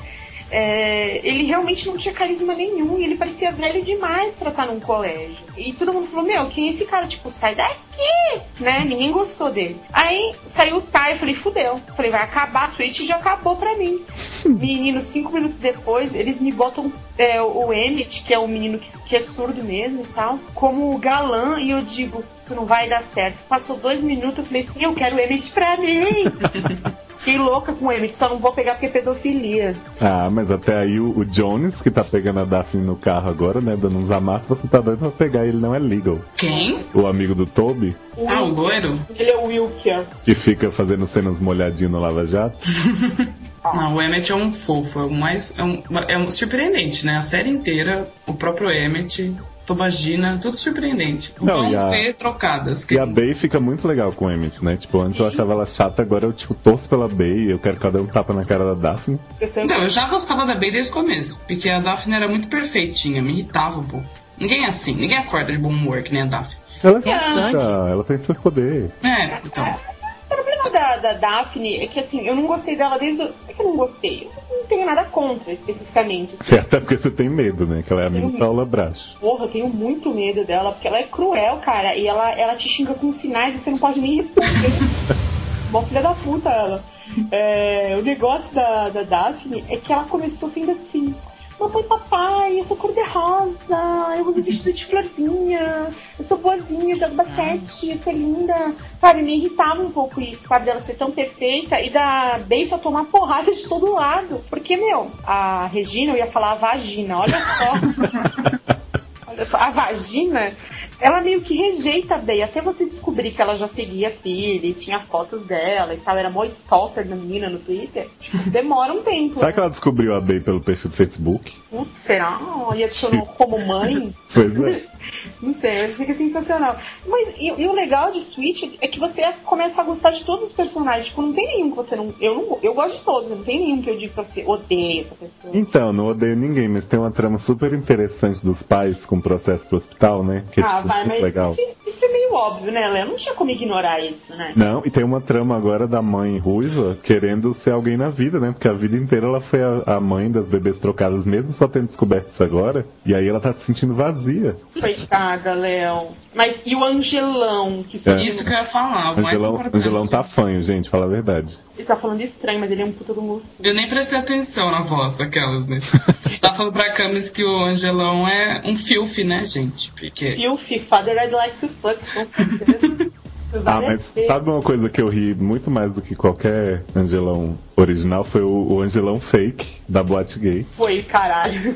Ele realmente não tinha carisma nenhum e ele parecia velho demais pra estar num colégio. E todo mundo falou: meu, quem é esse cara? Tipo, sai daqui, né? Ninguém gostou dele. Aí saiu o Ty, eu falei: fudeu. Falei: vai acabar a Switch e já acabou pra mim. Menino, 5 minutos depois, eles me botam o Emmett, que é um menino que é surdo mesmo e tal, como galã, e eu digo: isso não vai dar certo. Passou 2 minutos, eu falei assim: eu quero o Emmett pra mim. Fiquei louca com o Emmett, só não vou pegar porque é pedofilia.
Mas até aí o Jones, que tá pegando a Daphne no carro agora, né, dando uns amassos, você tá doido pra pegar, ele não é legal.
Quem?
O amigo do Toby.
O loiro?
Ele é o Wilker.
Que fica fazendo cenas molhadinhas no Lava Jato.
Não, o Emmett é um fofo, é um surpreendente, né? A série inteira, o próprio Emmett, Tobagina, tudo surpreendente. Vamos ver Trocadas.
E a Bey fica muito legal com o Emmett, né? Tipo, antes eu achava ela chata, agora eu, tipo, torço pela Bey, eu quero cada um tapa na cara da Daphne.
Então, eu já gostava da Bey desde o começo, porque a Daphne era muito perfeitinha, me irritava um pouco. Ninguém é assim, ninguém acorda de bom humor que nem a Daphne.
Ela é santa, ela tem superpoder.
Então.
O problema da Daphne é que, assim, eu não gostei dela desde... É que eu não gostei. Eu não tenho nada contra, especificamente.
Até porque você tem medo, né? Que ela é a mini Paula Bracho.
Porra, eu tenho muito medo dela, porque ela é cruel, cara. E ela te xinga com sinais e você não pode nem responder. Bom, filha da puta, ela. O negócio da Daphne é que ela começou sendo assim... mamãe e papai, eu sou cor-de-rosa, eu uso vestido de florzinha, eu sou boazinha, jogo basquete, eu sou linda. Sabe, me irritava um pouco isso, sabe, dela ser tão perfeita e da Bey só tomar porrada de todo lado. Porque, a Regina, eu ia falar a vagina, olha só. A vagina, ela meio que rejeita a Bey, até você descobrir que ela já seguia a filha e tinha fotos dela e tal, era mó stalker da menina no Twitter, demora um tempo.
Será que ela descobriu a Bey pelo perfil do Facebook?
Será? E adicionou como mãe?
Pois é.
Não sei, fica sensacional. Mas e o legal de Switch é que você começa a gostar de todos os personagens. Tipo, não tem nenhum que você não... Eu gosto de todos, não tem nenhum que eu digo pra você, odeia essa pessoa.
Então, não odeio ninguém, mas tem uma trama super interessante dos pais com processo pro hospital, né? Que é
mas
legal.
Isso é meio óbvio, né, Léo? Não tinha como ignorar isso, né?
Não, e tem uma trama agora da mãe ruiva querendo ser alguém na vida, né? Porque a vida inteira ela foi a mãe das bebês trocadas, mesmo só tendo descoberto isso agora. E aí ela tá se sentindo vazia.
Coitada, Léo. Mas e o Angelão?
Isso que eu ia falar, o mais importante.
Angelão tá fanho, gente, fala a verdade.
Ele tá falando estranho, mas ele é um puta do músico.
Eu nem prestei atenção na voz, aquelas, né? Tá falando pra Camis que o Angelão é um filfe, né, gente? Porque...
Filfe, father I'd like to fuck, com certeza.
Mas sabe uma coisa que eu ri muito mais do que qualquer Angelão original? Foi o Angelão fake da boate gay.
Foi, caralho.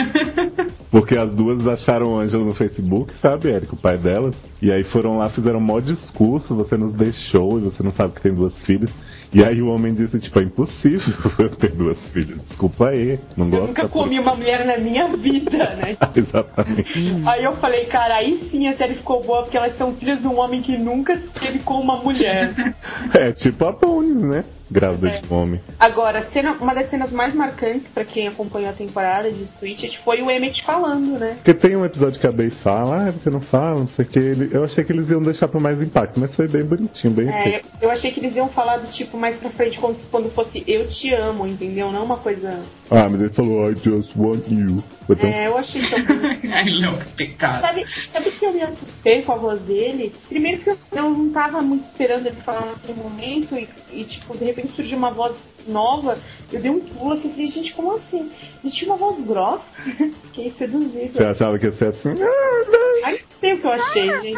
Porque as duas acharam o Ângelo no Facebook, sabe, Érico, o pai delas. E aí foram lá, fizeram um mó discurso, você nos deixou e você não sabe que tem 2 filhas. E aí o homem disse, tipo, é impossível eu ter 2 filhas. Desculpa aí, não gosto.
Eu nunca comi uma mulher na minha vida, né?
Exatamente.
Aí eu falei, cara, aí sim a série ficou boa, porque elas são filhas de um homem que nunca teve com uma mulher.
É, tipo a Bones, né? Grávida de um homem.
Agora, uma das cenas mais marcantes pra quem acompanhou a temporada de Switch foi o Emmett falando, né?
Porque tem um episódio que a Bey fala, você não fala, não sei o que. Eu achei que eles iam deixar pra mais impacto, mas foi bem bonitinho, bem feito.
Eu achei que eles iam falar do tipo mais pra frente, como se quando fosse eu te amo, entendeu? Não uma coisa...
mas ele falou, I just want you. Então...
eu achei tão...
Ai, não, que pecado.
Sabe que eu me assustei com a voz dele? Primeiro que eu não tava muito esperando ele falar naquele momento e tipo, de repente surgiu uma voz nova, eu dei um pulo assim, falei, gente, como assim? Ele tinha uma voz grossa, fiquei seduzida.
Você achava que ia ser assim?
Ai, não sei o que eu achei, gente.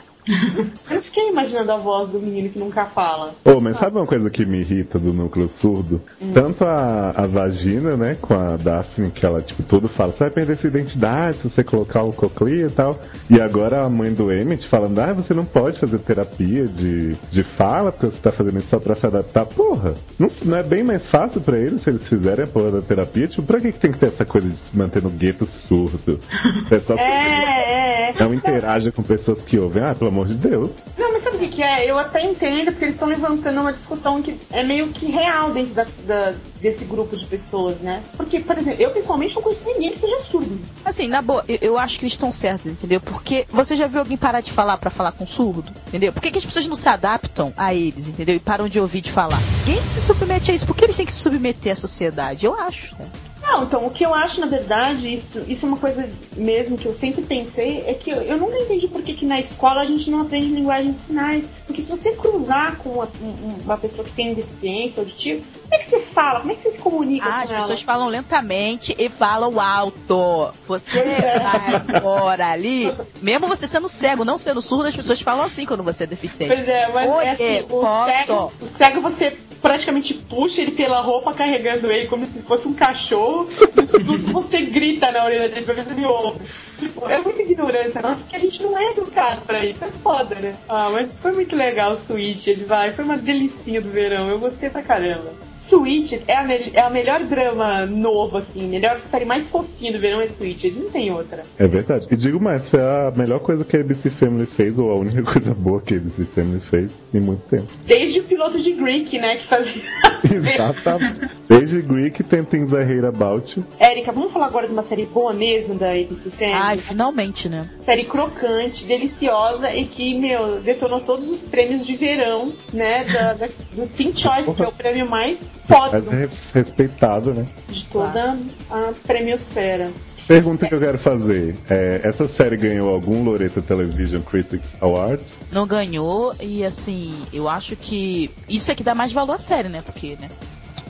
Eu não fiquei imaginando a voz do menino que nunca fala.
Mas sabe uma coisa que me irrita do núcleo surdo? Tanto a vagina, né, com a Daphne, que ela, tipo, tudo fala, você vai perder sua identidade se você colocar o coclea e tal. E agora a mãe do Emmett falando, você não pode fazer terapia de fala, porque você tá fazendo isso só pra se adaptar. Porra, não é bem mais fácil pra eles se eles fizerem a porra da terapia? Tipo, pra que tem que ter essa coisa de se manter no gueto surdo? É só não interaja com pessoas que ouvem, pelo amor de Deus.
Não, mas sabe o que é? Eu até entendo, porque eles estão levantando uma discussão que é meio que real dentro desse grupo de pessoas, né? Porque, por exemplo, eu pessoalmente não conheço ninguém que seja surdo.
Assim, na boa, eu acho que eles estão certos, entendeu? Porque você já viu alguém parar de falar pra falar com surdo? Entendeu? Por que as pessoas não se adaptam a eles, entendeu? E param de ouvir de falar? Quem se submete a isso? Por que eles têm que se submeter à sociedade? Eu acho, né?
Não, então, o que eu acho, na verdade, isso é uma coisa mesmo que eu sempre pensei, é que eu nunca entendi por que na escola a gente não aprende linguagem de sinais. Porque se você cruzar com uma pessoa que tem deficiência auditiva, como é que você fala? Como é que você se comunica com ela?
As pessoas falam lentamente e falam alto. Você vai embora ali, mesmo você sendo cego, não sendo surdo, as pessoas falam assim quando você é deficiente.
Pois é, mas o cego você praticamente puxa ele pela roupa carregando ele como se fosse um cachorro. Você grita na orelha dele pra ver se ele ouve. Tipo, é muita ignorância nossa, porque a gente não é educado pra isso. É foda, né? Mas foi muito legal o Switch, foi uma delicinha do verão. Eu gostei pra caramba. Switch é a melhor drama novo, assim, melhor série mais fofinha do verão é Switch, não tem outra.
É verdade. E digo mais, foi a melhor coisa que a ABC Family fez, ou a única coisa boa que a ABC Family fez em muito tempo.
Desde o piloto de Greek, né, que fazia...
Exatamente. Desde Greek, tem Things I Hate About You.
Érica, vamos falar agora de uma série boa mesmo da ABC Family?
Ai, finalmente, né?
Série crocante, deliciosa e que, detonou todos os prêmios de verão, né, do Teen Choice, que é o prêmio mais foda.
Respeitado, né?
De toda a premiosfera.
Pergunta que eu quero fazer. Essa série ganhou algum Loretta Television Critics Award?
Não ganhou, e assim, eu acho que isso é que dá mais valor à série, né? Porque, né?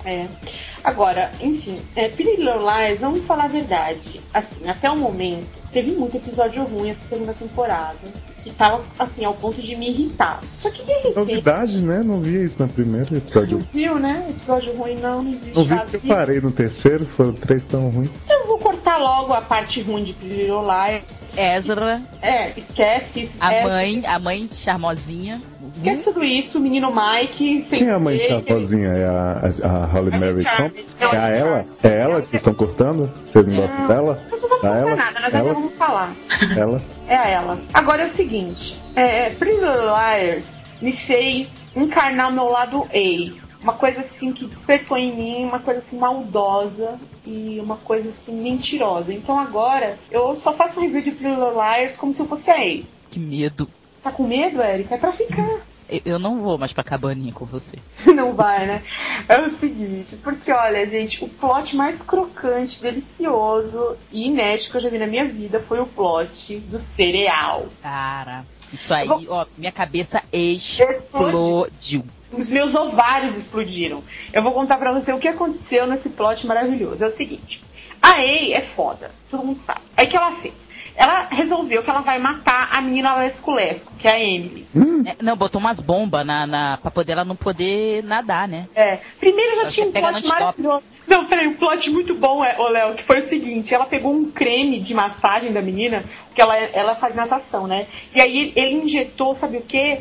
Agora, enfim, Pretty Little Liars, vamos falar a verdade. Assim, até o momento, teve muito episódio ruim essa segunda temporada. Que tava, assim, ao ponto de me irritar. Só que de repente...
Novidade, né? Não via isso no primeiro episódio.
Não viu, né? Episódio ruim não existe.
Não vi porque eu parei no terceiro, foram 3 tão ruins.
Eu vou cortar logo a parte ruim de Pretty Little Liars.
Ezra.
Esquece isso.
A mãe charmosinha.
Esquece tudo isso, o menino Mike.
Quem é a mãe charmosinha? É a Holly Mary Thompson? É ela? É ela que vocês estão cortando? Vocês não gostam dela?
Não vou cortar nada, nós já vamos falar.
Ela?
É a ela. Agora é o seguinte, Pretty Little Liars me fez encarnar o meu lado A. Uma coisa assim que despertou em mim, uma coisa assim maldosa e uma coisa assim mentirosa. Então agora eu só faço um review de Pretty Little Liars como se eu fosse a A.
Que medo.
Tá com medo, Erika? É pra ficar.
Eu não vou mais pra cabaninha com você.
Não vai, né? É o seguinte, porque olha, gente, o plot mais crocante, delicioso e inédito que eu já vi na minha vida foi o plot do cereal.
Cara, isso aí, ó, minha cabeça explodiu.
Os meus ovários explodiram. Eu vou contar pra você o que aconteceu nesse plot maravilhoso. É o seguinte, a A é foda, todo mundo sabe. Aí o que ela fez? Ela resolveu que ela vai matar a menina Lesco, que é a Emily.
Não, botou umas bombas pra poder ela não poder nadar, né?
Primeiro já tinha um plot maravilhoso. Não, peraí, um plot muito bom, Léo, que foi o seguinte, ela pegou um creme de massagem da menina, porque ela faz natação, né? E aí ele injetou, sabe o quê?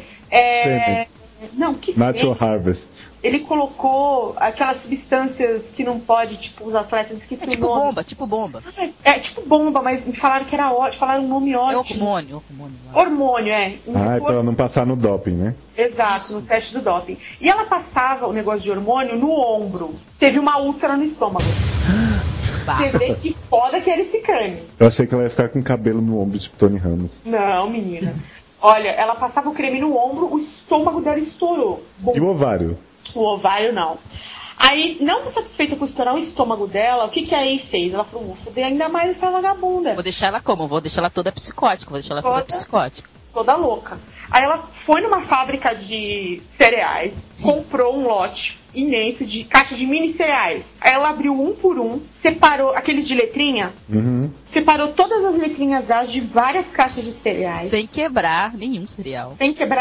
Não, que
Natural Harvest.
Ele colocou aquelas substâncias que não pode, tipo, os atletas esqueci o nome.
Tipo bomba.
Tipo bomba, mas me falaram que era ótimo, falaram um nome ótimo. Hormônio,
então ela não passar no doping, né?
Exato, no teste do doping. E ela passava o negócio de hormônio no ombro. Teve uma úlcera no estômago. Você vê que foda que era esse crânio.
Eu achei que ela ia ficar com cabelo no ombro, tipo Tony Ramos.
Não, menina. Olha, ela passava o creme no ombro, o estômago dela estourou.
E o ovário?
O ovário não. Aí, não satisfeita por estourar o estômago dela, o que a A fez? Ela falou, vou foder ainda mais essa vagabunda.
Vou deixar ela como? Vou deixar ela toda psicótica,
Toda louca. Aí ela foi numa fábrica de cereais, comprou um lote imenso de caixa de mini cereais. Aí ela abriu um por um, separou aquele de letrinha, separou todas as letrinhas A de várias caixas de cereais.
Sem quebrar nenhum cereal.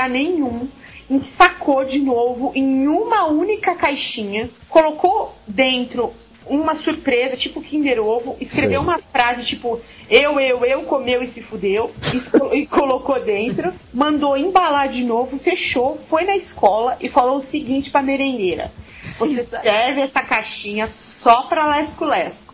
Sacou de novo em uma única caixinha, colocou dentro uma surpresa, tipo Kinder Ovo, escreveu uma frase tipo eu, comeu e se fudeu, e colocou dentro, mandou embalar de novo, fechou, foi na escola e falou o seguinte pra merendeira: você serve essa caixinha só pra Lesco.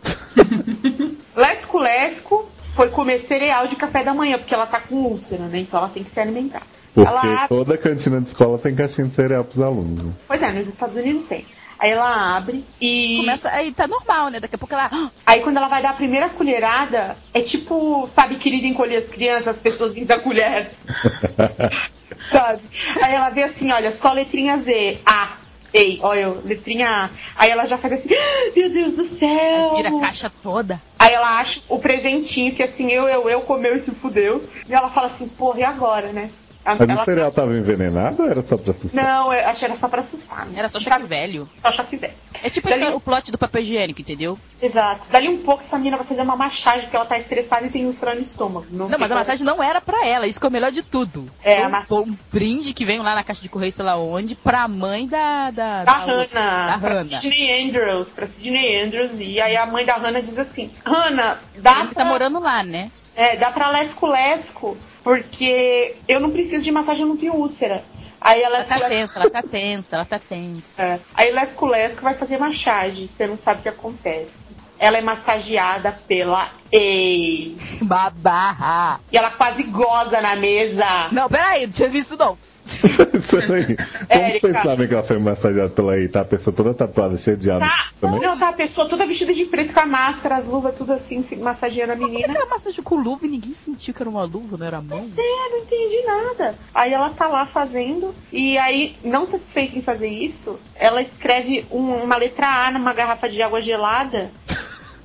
Lesco foi comer cereal de café da manhã, porque ela tá com úlcera, né? Então ela tem que se alimentar.
Porque toda cantina de escola tem caixinha de cereal pros alunos, né?
Pois é, nos Estados Unidos tem. Aí ela abre e...
aí tá normal, né? Daqui a pouco ela...
Aí quando ela vai dar a primeira colherada, é tipo, sabe, Querida Encolher as Crianças, as pessoas vindo da colher. Sabe? Aí ela vê assim, olha, só letrinha Z, A. Ei, olha, letrinha A. Aí ela já faz assim, meu Deus do céu!
Vira a caixa toda.
Aí ela acha o presentinho, que assim, eu comeu e se fudeu. E ela fala assim, porra, e agora, né?
Mas o cereal tava envenenado ou era só pra assustar?
Não, eu achei que era só pra assustar.
Era só choque velho.
Só choque velho.
É tipo o plot do papel higiênico, entendeu?
Exato. Dali um pouco essa menina vai fazer uma massagem porque ela tá estressada e tem úlcera no estômago.
Não, mas a massagem não era pra ela, isso que é o melhor de tudo. Foi um brinde que veio lá na caixa de correio, sei lá onde, pra mãe da
Hannah. Pra Sidney Andrews. E aí a mãe da Hannah diz assim, Hannah,
Ele tá morando lá, né?
Dá pra Lesco, porque eu não preciso de massagem, eu não tenho úlcera. Aí ela
tá tensa.
Aí Lesco vai fazer massagem, você não sabe o que acontece. Ela é massageada pela ex.
Babarra.
E ela quase goza na mesa.
Não, peraí, não tinha visto não.
Como vocês sabem que ela foi massageada pela aí? Tá a pessoa toda tatuada, cheia de aba.
Tá a pessoa toda vestida de preto com a máscara, as luvas, tudo assim, massageando a menina.
Como é que ela massageou com luva e ninguém sentiu que era uma luva, não era a mão?
Não entendi nada. Aí ela tá lá fazendo, e aí, não satisfeita em fazer isso, ela escreve uma letra A numa garrafa de água gelada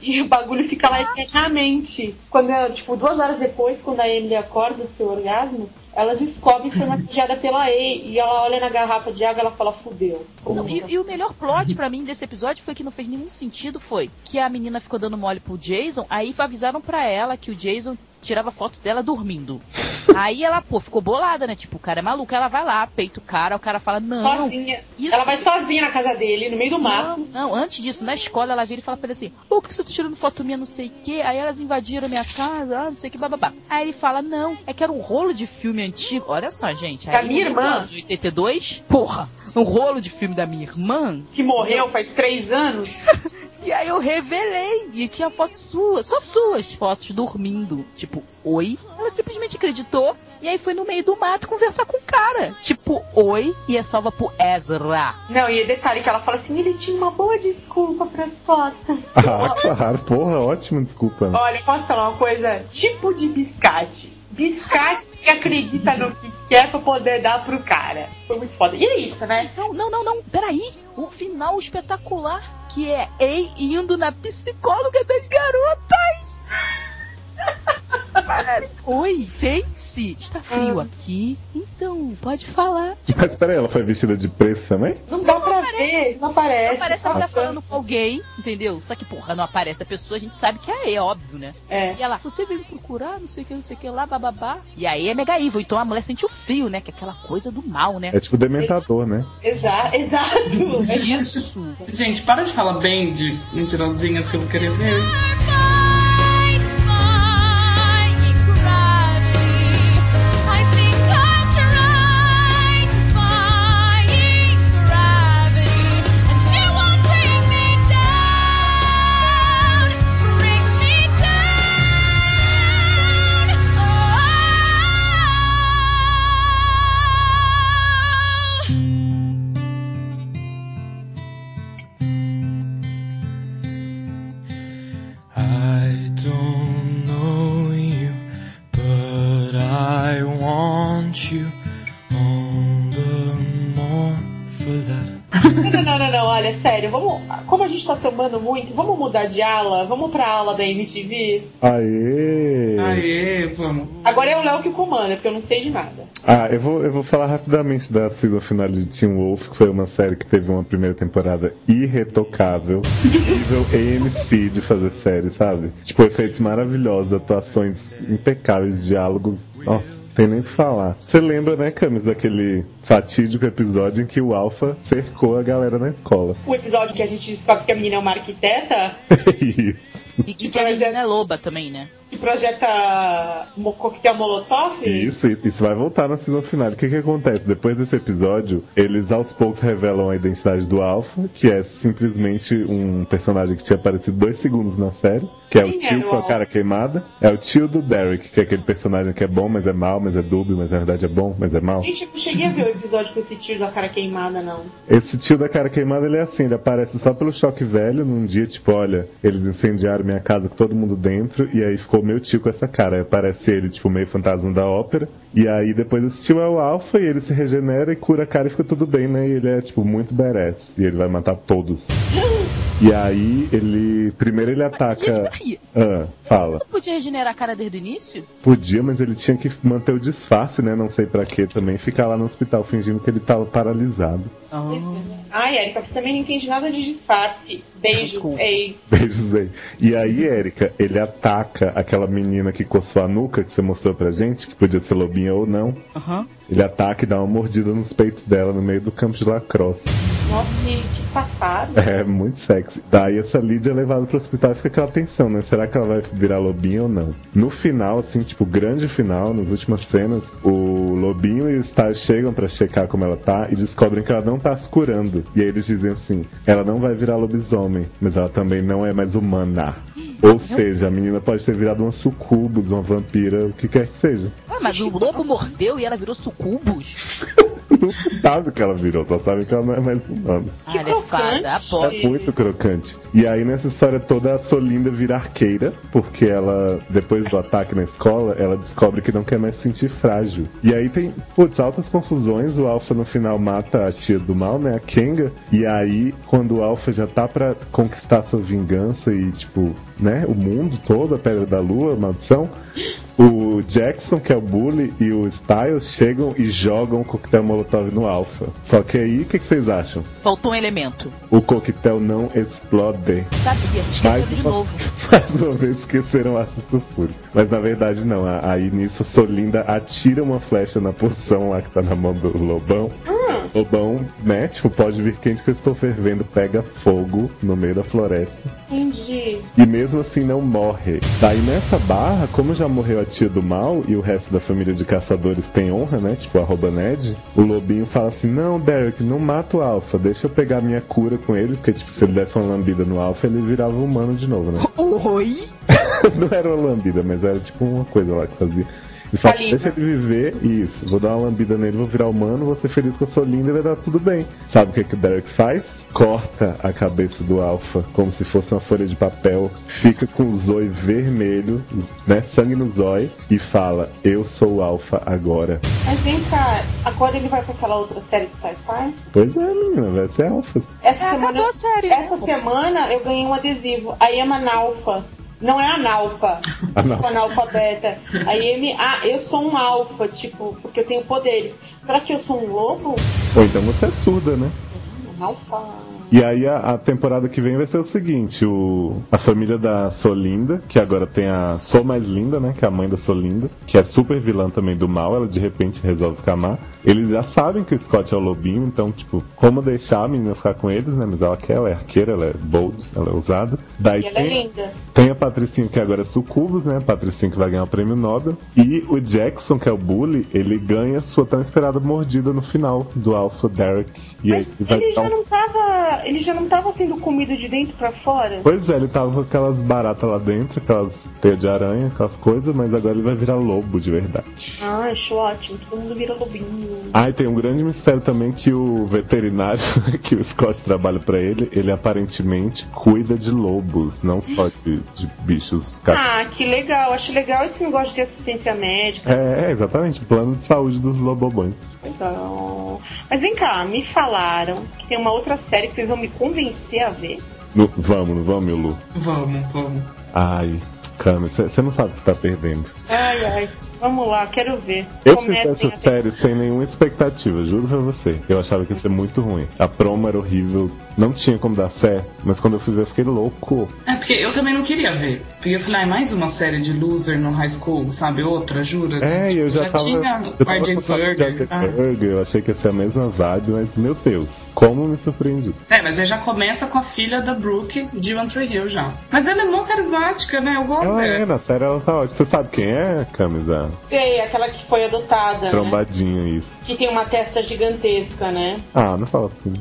E o bagulho fica lá eternamente. Quando, tipo, 2 horas depois, quando a Emily acorda do seu orgasmo, ela descobre que foi massageada pela E. E ela olha na garrafa de água e ela fala, fudeu.
Não, e o melhor plot pra mim desse episódio foi que não fez nenhum sentido, foi que a menina ficou dando mole pro Jason, aí avisaram pra ela que o Jason tirava foto dela dormindo. Aí ela, ficou bolada, né? Tipo, o cara é maluco, ela vai lá, peita o cara fala, não.
Sozinha. Ela vai sozinha na casa dele, no meio do mato.
Não, antes disso, na escola, ela vira e fala pra ele assim, por que você tá tirando foto minha, não sei o quê? Aí elas invadiram a minha casa, não sei o que, bababá. Aí ele fala, não, é que era um rolo de filme antigo. Olha só, gente.
Da minha irmã.
Em 82, um rolo de filme da minha irmã.
Que morreu faz 3 anos.
E aí eu revelei, e tinha fotos suas, só suas fotos dormindo. Tipo, oi? Ela simplesmente acreditou, e aí foi no meio do mato conversar com o cara. Tipo, oi, e é salva pro Ezra.
Não, e detalhe que ela fala assim, ele tinha uma boa desculpa pras fotos.
Claro, porra, ótima desculpa.
Olha, posso falar uma coisa? Tipo de biscate. Biscate que acredita no que quer pra poder dar pro cara. Foi muito foda. E é isso, né?
Não, peraí. O final espetacular, que é Ei indo na psicóloga das garotas. Oi, gente, está frio aqui? Então, pode falar.
Mas peraí, ela foi vestida de preto também?
Não dá pra ver, não aparece.
Não aparece a mulher falando com alguém, entendeu? Só que, porra, não aparece a pessoa, a gente sabe que é óbvio, né?
É.
E ela, você veio me procurar, não sei o que lá, bababá. E aí é mega evil, então a mulher sente o frio, né? Que é aquela coisa do mal, né?
É tipo Dementador, né?
Exato.
É isso.
Gente, para de falar bem de mentirosinhas que eu vou querer ver.
Não, olha, sério, como a gente tá tomando muito, vamos mudar de ala, vamos pra ala da MTV?
Aê,
vamos.
Agora é o Léo que comanda, porque eu não sei de nada.
Eu vou falar rapidamente da segunda final de Teen Wolf, que foi uma série que teve uma primeira temporada irretocável, nível AMC de fazer série, sabe? Tipo, efeitos maravilhosos, atuações impecáveis, diálogos, nossa. Tem nem o que falar. Você lembra, né, Camis, daquele fatídico episódio em que o Alpha cercou a galera na escola?
O episódio que a gente descobre que a menina é uma arquiteta?
Isso. E que a menina é loba também, né?
Que projeta coquetel molotov?
Isso vai voltar na season final. O que acontece? Depois desse episódio, eles aos poucos revelam a identidade do Alpha, que é simplesmente um personagem que tinha aparecido 2 segundos na série, que é o tio com a cara queimada. É o tio do Derek, que é aquele personagem que é bom, mas é mal, mas é dúbio, mas na verdade é bom, mas é mal.
Gente, eu não cheguei a ver o episódio com esse tio da cara queimada, não.
Esse tio da cara queimada, ele é assim, ele aparece só pelo choque velho, num dia, tipo, olha, eles incendiaram minha casa com todo mundo dentro, e aí ficou meu tio com essa cara. Aí aparece ele, tipo, meio fantasma da ópera, e aí depois esse tio é o Alpha, e ele se regenera e cura a cara e fica tudo bem, né? E ele é, tipo, muito badass, e ele vai matar todos. E aí, primeiro ele ataca... Fala.
Não podia regenerar a cara desde o início?
Podia, mas ele tinha que manter o disfarce, né? Não sei pra quê também. Ficar lá no hospital fingindo que ele tava paralisado.
Ai, Erika, você também não entende nada de disfarce. Beijos, ei.
Beijos, ei. E aí, Erika, ele ataca aquela menina que coçou a nuca que você mostrou pra gente, que podia ser lobinha ou não. Ele ataca e dá uma mordida nos peitos dela no meio do campo de lacrosse.
Nossa, que safado.
É, muito sexy. Daí essa Lydia é levada pro hospital e fica aquela tensão, né? Será que ela vai virar lobinho ou não? No final, assim, tipo, grande final, nas últimas cenas, o lobinho e o Star chegam pra checar como ela tá e descobrem que ela não tá se curando. E aí eles dizem assim, ela não vai virar lobisomem, mas ela também não é mais humana. Ou seja, a menina pode ter virado uma sucubus, uma vampira, o que quer que seja.
Mas o lobo mordeu e ela virou sucubus?
não sabe o que ela virou, só sabe que ela não é mais humana.
Ela é fada, apoio.
É muito crocante. E aí nessa história toda a Solinda vira arqueira, porque ela, depois do ataque na escola, ela descobre que não quer mais se sentir frágil. E aí tem, altas confusões, o Alpha no final mata a tia do mal, né, a Kenga, e aí quando o Alpha já tá pra conquistar sua vingança e tipo, né, o mundo todo, a Pedra da Lua, a maldição, o Jackson, que é o bully, e o Styles chegam e jogam o coquetel Molotov no Alpha. Só que aí, o que vocês acham?
Faltou um elemento.
O coquetel não explode.
Sabia, esqueceram de novo.
Mais uma vez esqueceram o ácido sulfúrico. Mas na verdade não, aí nisso a Solinda atira uma flecha na porção lá que tá na mão do Lobão. Lobão, né, tipo, pode vir quente que eu estou fervendo, pega fogo no meio da floresta.
Entendi.
E mesmo assim não morre. Daí nessa barra, como já morreu a tia do mal e o resto da família de caçadores tem honra, né, tipo @Ned, o Lobinho fala assim, não, Derek, não mata o Alpha, deixa eu pegar minha cura com ele, porque tipo, se ele desse uma lambida no Alpha, ele virava humano de novo, né?
Oi?
Não era uma lambida, mas era tipo uma coisa lá que fazia. E fala, deixa ele viver, isso, vou dar uma lambida nele, vou virar humano, vou ser feliz com a Solinda e vai dar tudo bem. Sabe o que o Derek faz? Corta a cabeça do Alpha como se fosse uma folha de papel, fica com o zóio vermelho, né, sangue no zóio, e fala, eu sou o Alpha agora.
Mas vem cá, agora ele vai pra aquela outra série do Sci-Fi?
Pois é, menina, vai ser Alpha.
Essa
série,
essa semana eu ganhei um adesivo, a Ema Nalfa. Não é analfa, tipo analfabeta. Aí eu sou um alfa, tipo, porque eu tenho poderes. Será que eu sou um lobo?
Ou então você é surda, né?
Alfa.
E aí a temporada que vem vai ser o seguinte, a família da Solinda, que agora tem a Sol Mais Linda, né, que é a mãe da Solinda, que é super vilã também do mal, ela de repente resolve ficar má. Eles já sabem que o Scott é o lobinho, então, tipo, como deixar a menina ficar com eles, né, mas ela quer, ela é arqueira, ela é bold, ela é ousada. Daí
e ela é linda.
Tem a Patricinha, que agora é Sucubus, né, a Patricinha que vai ganhar o prêmio Nobel. E o Jackson, que é o bully, ele ganha sua tão esperada mordida no final do Alpha Derek. E aí
ele já não tava sendo comido de dentro pra fora?
Pois é, ele tava com aquelas baratas lá dentro, aquelas teias de aranha, aquelas coisas, mas agora ele vai virar lobo de verdade.
Ah, acho ótimo, todo mundo vira lobinho.
Ah, e tem um grande mistério também que o veterinário que o Scott trabalha pra ele aparentemente cuida de lobos, não só de bichos caçados.
Ah, que legal, acho legal esse negócio de assistência médica.
É, exatamente, plano de saúde dos lobobões.
Legal. Mas vem cá, me falaram que tem uma outra série que vocês vão me convencer a ver.
Vamos, Lu?
Vamos.
Ai, Cami, você não sabe o que tá perdendo.
Ai, vamos lá, quero ver.
Eu fiz essa série sem nenhuma expectativa, juro pra você. Eu achava que ia ser muito ruim. A promo era horrível, não tinha como dar certo, mas quando eu fui ver eu fiquei louco.
É porque eu também não queria ver. Porque eu falei, mais uma série de loser no high school, sabe? Outra, jura?
É, tipo, eu já tava...
tinha
Burger. Eu achei que ia ser a mesma vibe, mas meu Deus, como me surpreendi.
É, mas aí já começa com a filha da Brooke de One Tree Hill já. Mas ela é mó carismática, né? Eu gosto dela.
É, na série ela tá ótima. Você sabe quem é, Camisa?
Sei, aquela que foi adotada,
Trombadinha,
né?
isso.
Que tem uma testa gigantesca, né?
Ah, não fala assim.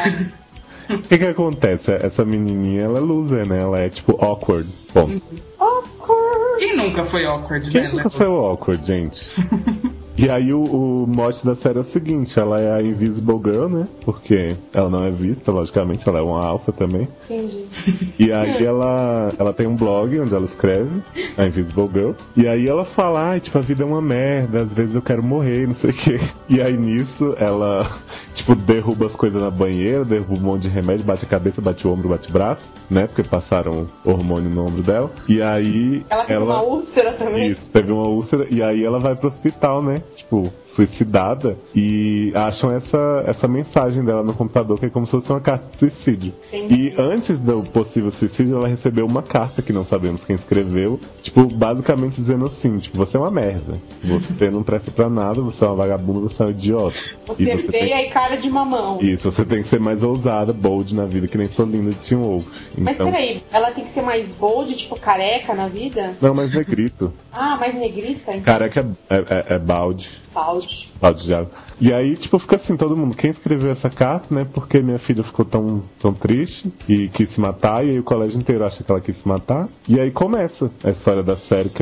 O que acontece? Essa menininha, ela é loser, né? Ela é tipo awkward. Bom.
Awkward.
Quem nunca foi awkward,
Quem
né?
nunca foi o awkward, gente? E aí o mote da série é o seguinte, ela é a Invisible Girl, né? Porque ela não é vista, logicamente, ela é uma alfa também.
Entendi.
E aí ela tem um blog onde ela escreve, a Invisible Girl. E aí ela fala, tipo, a vida é uma merda, às vezes eu quero morrer, não sei o quê. E aí nisso ela, tipo, derruba as coisas na banheira, derruba um monte de remédio, bate a cabeça, bate o ombro, bate o braço, né? Porque passaram hormônio no ombro dela. E aí...
Ela teve uma úlcera também.
Isso, teve uma úlcera. E aí ela vai pro hospital, né? Tipo, suicidada, e acham essa mensagem dela no computador, que é como se fosse uma carta de suicídio.
Entendi.
E antes do possível suicídio, ela recebeu uma carta que não sabemos quem escreveu, tipo, basicamente dizendo assim, tipo, você é uma merda, você não presta pra nada, você é uma vagabunda, você é um idiota.
Você é feia e cara de mamão.
Isso, você tem que ser mais ousada, bold na vida, que nem Solinda de Teen Wolf.
Mas
então...
peraí, ela tem que ser mais bold, tipo careca na vida?
Não, mais negrito.
Ah, mais negrita? Então.
Careca é balde. Balde de água. E aí, tipo, fica assim, todo mundo, quem escreveu essa carta, né? Porque minha filha ficou tão triste e quis se matar, e aí o colégio inteiro acha que ela quis se matar. E aí começa a história da série, que é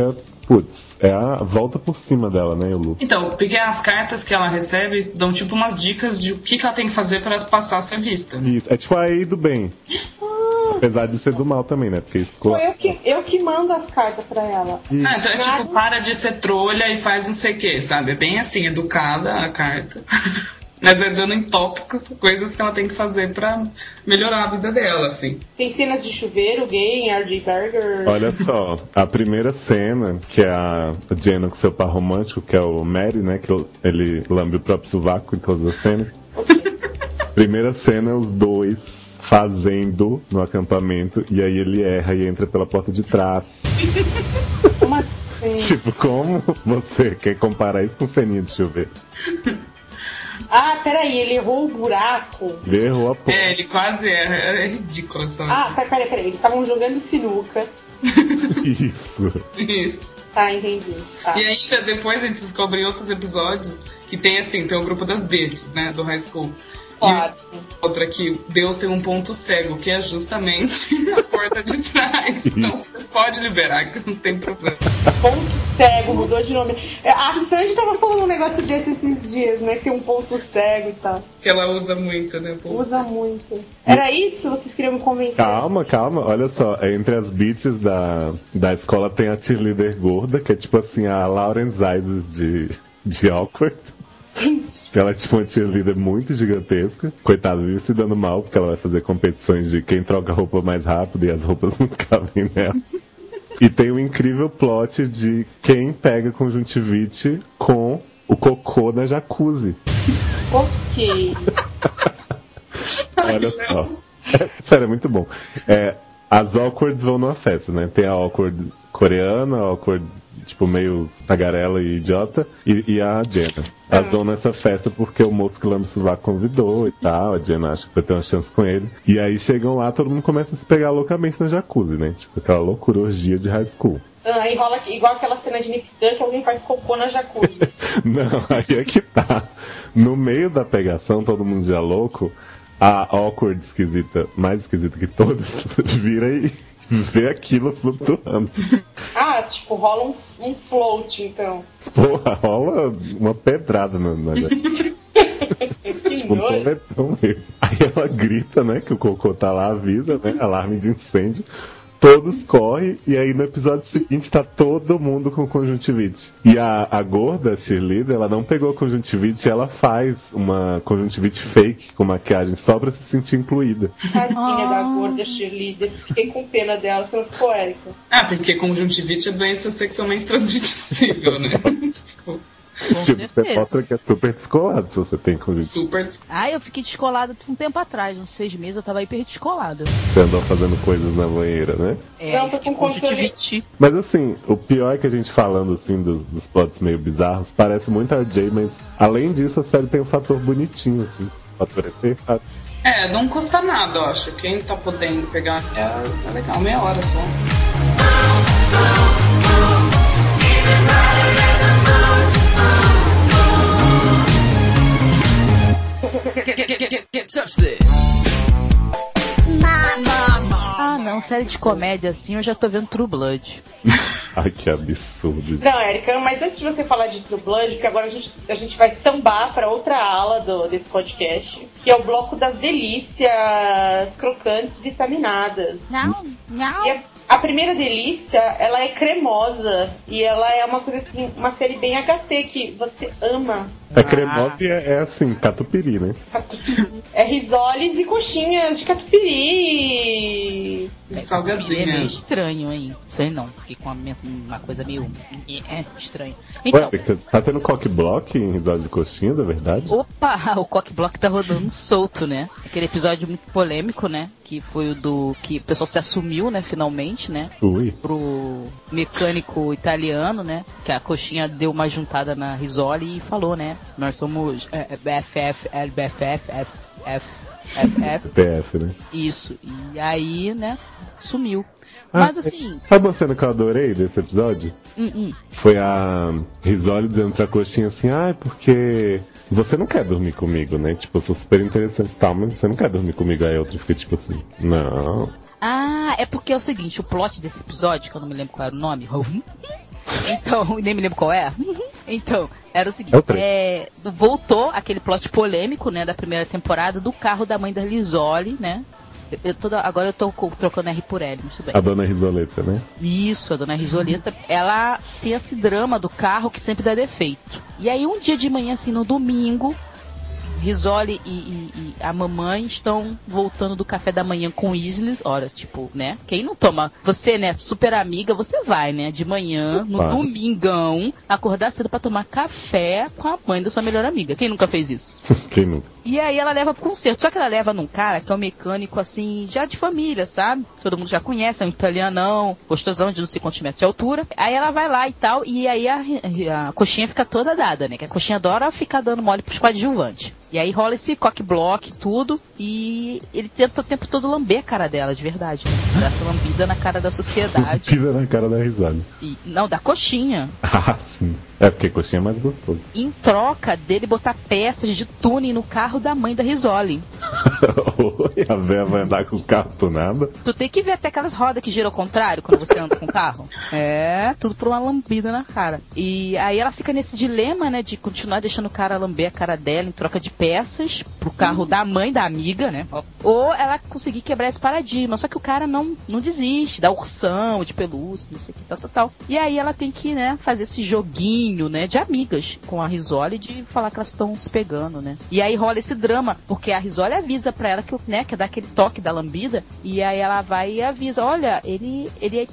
putz, é a volta por cima dela, né, o Luke.
Então, porque as cartas que ela recebe dão tipo umas dicas de o que ela tem que fazer pra passar a ser vista. Né?
Isso, é tipo a Ei do bem. Apesar de ser do mal também, né? Porque
Sou eu que mando as cartas pra ela.
Então é tipo, para de ser trolha e faz não sei o que, sabe? É bem assim, educada a carta. Mas vai dando em tópicos coisas que ela tem que fazer pra melhorar a vida dela, assim.
Tem cenas de chuveiro gay em R.J. Berger.
Olha só, a primeira cena, que é a Jenna com seu par romântico, que é o Mary, né? Que ele lambe o próprio sovaco em todas as cenas. Primeira cena, os dois fazendo no acampamento, e aí ele erra e entra pela porta de trás.
Como assim?
Tipo, como você quer comparar isso com ceninha de chuveiro?
Ah, peraí, ele errou o buraco.
Ele errou a porta.
Ele quase erra. É ridículo essa.
Ah, peraí. Eles estavam jogando sinuca.
Isso.
Tá, entendi. Tá.
E ainda depois a gente descobre em outros episódios que tem assim, tem o grupo das Bitches, né, do High School.
Claro.
E outra que Deus tem um ponto cego, que é justamente a porta de trás. Então você pode liberar, que não tem problema.
Ponto cego, mudou de nome. A Sandy tava falando um negócio desse esses dias, né? Que tem um ponto cego e tal.
Que ela usa muito, né?
Usa muito. Era isso? Vocês queriam me convencer?
Calma. Olha só, entre as bitches da escola tem a cheerleader gorda, que é tipo assim, a Lauren Zaydes de Awkward. Que ela é tipo uma cheerleader muito gigantesca. Coitada, vive se dando mal, porque ela vai fazer competições de quem troca a roupa mais rápido e as roupas não cabem nela. E tem um incrível plot de quem pega conjuntivite com o cocô na jacuzzi.
Ok.
Olha só. Sério, é muito bom. As Awkwards vão numa festa, né? Tem a Awkward coreana, a Awkward tipo meio tagarela e idiota, e a Jenna. Elas vão nessa festa porque o moço que lambe sovaco convidou e tal, a Jenna acha que vai ter uma chance com ele. E aí chegam lá, todo mundo começa a se pegar loucamente na jacuzzi, né? Tipo aquela loucura orgia de high school.
Aí rola igual aquela cena de Nick Dunn que alguém faz cocô na jacuzzi.
Não, aí é que tá. No meio da pegação, todo mundo já louco, a Awkward esquisita, mais esquisita que todas, vira e vê aquilo flutuando.
Ah, tipo, rola um float, então.
Porra, rola uma pedrada na tipo, um toletão mesmo. Aí ela grita, né, que o cocô tá lá, avisa, né, alarme de incêndio. Todos correm, e aí no episódio seguinte tá todo mundo com conjuntivite. E a gorda cheerleader, ela não pegou conjuntivite, ela faz uma conjuntivite fake com maquiagem só pra se sentir incluída.
Tadinha da gorda cheerleader, fiquei com pena dela, você não ficou, Érica?
Ah, porque conjuntivite é doença sexualmente transmissível, né?
Tipo, você mostra que é super descolado se você tem conjuntivite.
Super.
Eu fiquei descolada um tempo atrás, uns 6 meses eu tava hiper descolada.
Você andou fazendo coisas na banheira, né?
Não, tô com
conjuntivite.
Mas assim, o pior é que a gente falando assim dos plots meio bizarros, parece muito a RJ, mas além disso a série tem um fator bonitinho, assim. Fator efeito.
Não custa nada, eu acho. Quem tá podendo pegar é legal, meia hora só.
Ah, não, série de comédia assim, eu já tô vendo True Blood.
Ai, que absurdo.
Não, Érica, mas antes de você falar de True Blood, porque agora a gente vai sambar pra outra ala desse podcast, que é o bloco das delícias crocantes vitaminadas.
Não.
E a primeira delícia, ela é cremosa e ela é uma coisa assim, uma série bem HT que você ama.
É cremosa e é assim, catupiry, né?
É risoles e coxinhas de catupiry.
Salgadinha.
É meio estranho, hein? Sei não, fiquei com uma coisa meio estranha. Então,
Ué, tá tendo cock-block em risole de coxinhas, é verdade?
Opa, o cock-block tá rodando solto, né? Aquele episódio muito polêmico, né? Que foi o do que o pessoal se assumiu, né, finalmente, né?
Ui.
Pro mecânico italiano, né? Que a coxinha deu uma juntada na risole e falou, né? Nós somos BFF, LBFF, FF.
PF, né?
Isso. E aí, né? Sumiu. Mas assim.
Sabe uma cena que eu adorei desse episódio? Foi a Risole dizendo pra coxinha assim, porque você não quer dormir comigo, né? Tipo, eu sou super interessante e tal, mas você não quer dormir comigo. Aí a outra fica tipo assim, não.
É porque é o seguinte, o plot desse episódio, que eu não me lembro qual era o nome, Então, nem me lembro qual é. Então, era o seguinte, voltou aquele plot polêmico, né, da primeira temporada do carro da mãe da Risoli, né? Agora eu tô trocando R por L, muito bem.
A dona Risoleta, né?
Isso, a dona Risoleta, ela tem esse drama do carro que sempre dá defeito. E aí um dia de manhã, assim, no domingo, Risoli e a mamãe estão voltando do café da manhã com Isles. Olha, tipo, né? Quem não toma? Você, né? Super amiga, você vai, né? De manhã, no domingão, acordar cedo pra tomar café com a mãe da sua melhor amiga. Quem nunca fez isso?
Quem nunca?
E aí ela leva pro concerto. Só que ela leva num cara que é um mecânico, assim, já de família, sabe? Todo mundo já conhece, é um italianão, gostosão de não sei quantos metros de altura. Aí ela vai lá e tal, e aí a coxinha fica toda dada, né? Que a coxinha adora ficar dando mole pros coadjuvantes. E aí rola esse cock-block, tudo, e ele tenta o tempo todo lamber a cara dela, de verdade. Né? Dá essa lambida na cara da sociedade.
Pisa na cara da risada.
Não, da coxinha.
Ah, sim. É porque coxinha é mais gostoso.
Em troca dele botar peças de tuning no carro da mãe da Risoli.
Oi, a véia vai andar com o carro tunado?
Tu tem que ver até aquelas rodas que giram ao contrário quando você anda com o carro. É, tudo por uma lambida na cara. E aí ela fica nesse dilema, né, de continuar deixando o cara lamber a cara dela em troca de peças pro carro da mãe da amiga, né? Ou ela conseguir quebrar esse paradigma. Só que o cara não desiste, dá ursão de pelúcia, não sei o que, tal. E aí ela tem que, né, fazer esse joguinho, né, de amigas com a Risoli, de falar que elas estão se pegando, né? E aí rola esse drama, porque a Risoli avisa pra ela que, né, quer dar aquele toque da lambida, e aí ela vai e avisa, olha, ele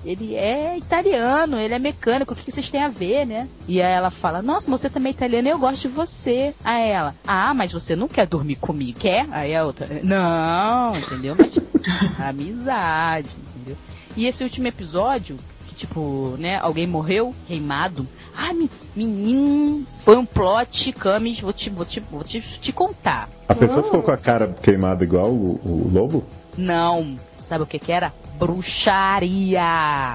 é italiano, ele é mecânico, o que vocês têm a ver, né? E aí ela fala, nossa, você também é italiano e eu gosto de você. Aí ela, mas você não quer dormir comigo, quer? Aí a outra, não, entendeu? Mas amizade, entendeu? E esse último episódio, tipo, né, alguém morreu queimado. Menino, foi um plot, Camis, vou te contar.
A pessoa ficou com a cara queimada igual o lobo?
Não, sabe o que era? Bruxaria.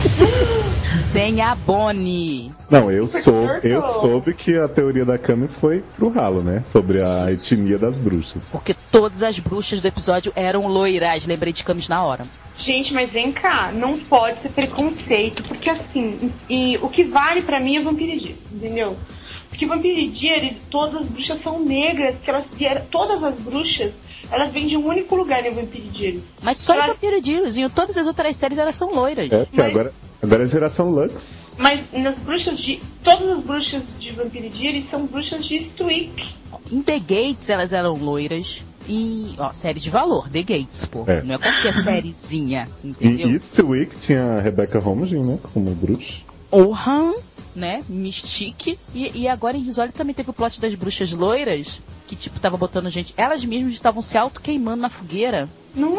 Sem a Bonnie.
Não, eu soube que a teoria da Camis foi pro ralo, né? Sobre a etnia das bruxas.
Porque todas as bruxas do episódio eram loiras, lembrei de Camis na hora.
Gente, mas vem cá, não pode ser preconceito, porque assim, o que vale pra mim é Vampiridíris, entendeu? Porque Vampiridíris, todas as bruxas são negras, porque elas vieram, todas as bruxas, elas vêm de um único lugar em Vampiridíris.
Mas só em Vampiridíris, em todas as outras séries elas são loiras.
É, porque agora é a geração Lux.
Mas nas bruxas todas as bruxas de Vampiridíris são bruxas de Eastwick.
Em The Gates elas eram loiras. E, série de valor, The Gates, pô. É. Não é qualquer sériezinha, entendeu?
E Eastwick tinha a Rebecca Holmgren, né? Como bruxa.
Ohan, né? Mystique. E agora em Risoli também teve o plot das bruxas loiras, que tipo, tava botando gente... Elas mesmas estavam se auto-queimando na fogueira.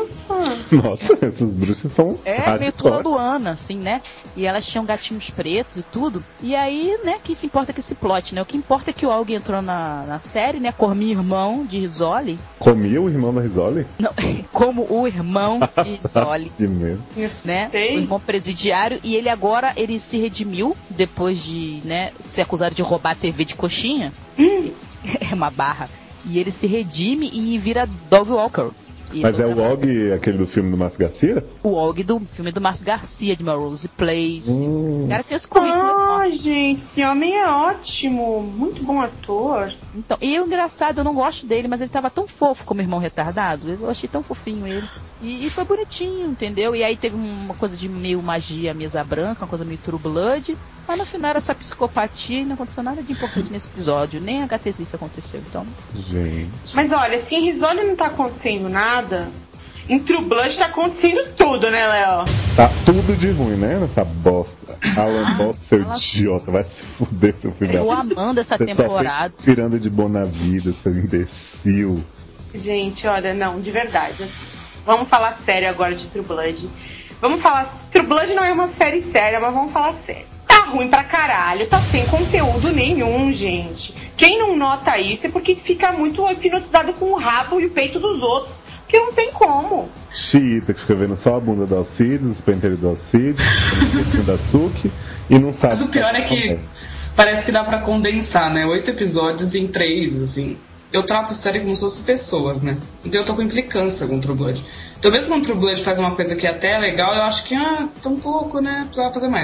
Nossa,
essas bruxas são
meio tulaluana, assim, né? E elas tinham gatinhos pretos e tudo. E aí, né, quem se importa com esse plot, né? O que importa é que o Aug entrou na série, né? Comia irmão de Risoli.
Comia o irmão da Risoli?
Não, como o irmão de Risoli.
Que mesmo.
Né? O irmão presidiário. E ele agora, ele se redimiu, depois de, né, ser acusado de roubar a TV de coxinha. É uma barra. E ele se redime e vira Dog Walker.
Mas é o Og, aquele do filme do Márcio Garcia?
O Og do filme do Márcio Garcia, de Melrose Place. Esse cara tem esse currículo.
Gente, esse homem é ótimo. Muito bom ator.
Então, e o engraçado, eu não gosto dele, mas ele tava tão fofo como irmão retardado. Eu achei tão fofinho ele. E foi bonitinho, entendeu? E aí teve uma coisa de meio magia, mesa branca, uma coisa meio True Blood. Mas no final era só psicopatia e não aconteceu nada de importante nesse episódio. Nem a HTZ aconteceu, então.
Gente.
Mas olha, se em Risoli não tá acontecendo nada, em True Blood tá acontecendo tudo, né, Léo?
Tá tudo de ruim, né? Nessa bosta. Alan Boss, seu idiota, vai se fuder, seu filho.
Eu tô amando essa temporada.
Só inspirando de boa na vida, seu imbecil.
Gente, olha, não, de verdade. Vamos falar sério agora de True Blood. True Blood não é uma série séria, mas vamos falar sério. Tá ruim pra caralho, tá sem conteúdo nenhum, gente. Quem não nota isso é porque fica muito hipnotizado com o rabo e o peito dos outros. Porque não tem como.
Xiita que fica vendo só a bunda do Alcides, os penteiros do Alcides, o da Suki, e não sabe.
Mas o pior é que parece que dá pra condensar, né? 8 episódios em 3, assim. Eu trato a série como se fossem pessoas, né? Então eu tô com implicância com True Blood. Então mesmo quando True Blood faz uma coisa que até é legal, eu acho que tá um pouco, né? Precisava fazer mais.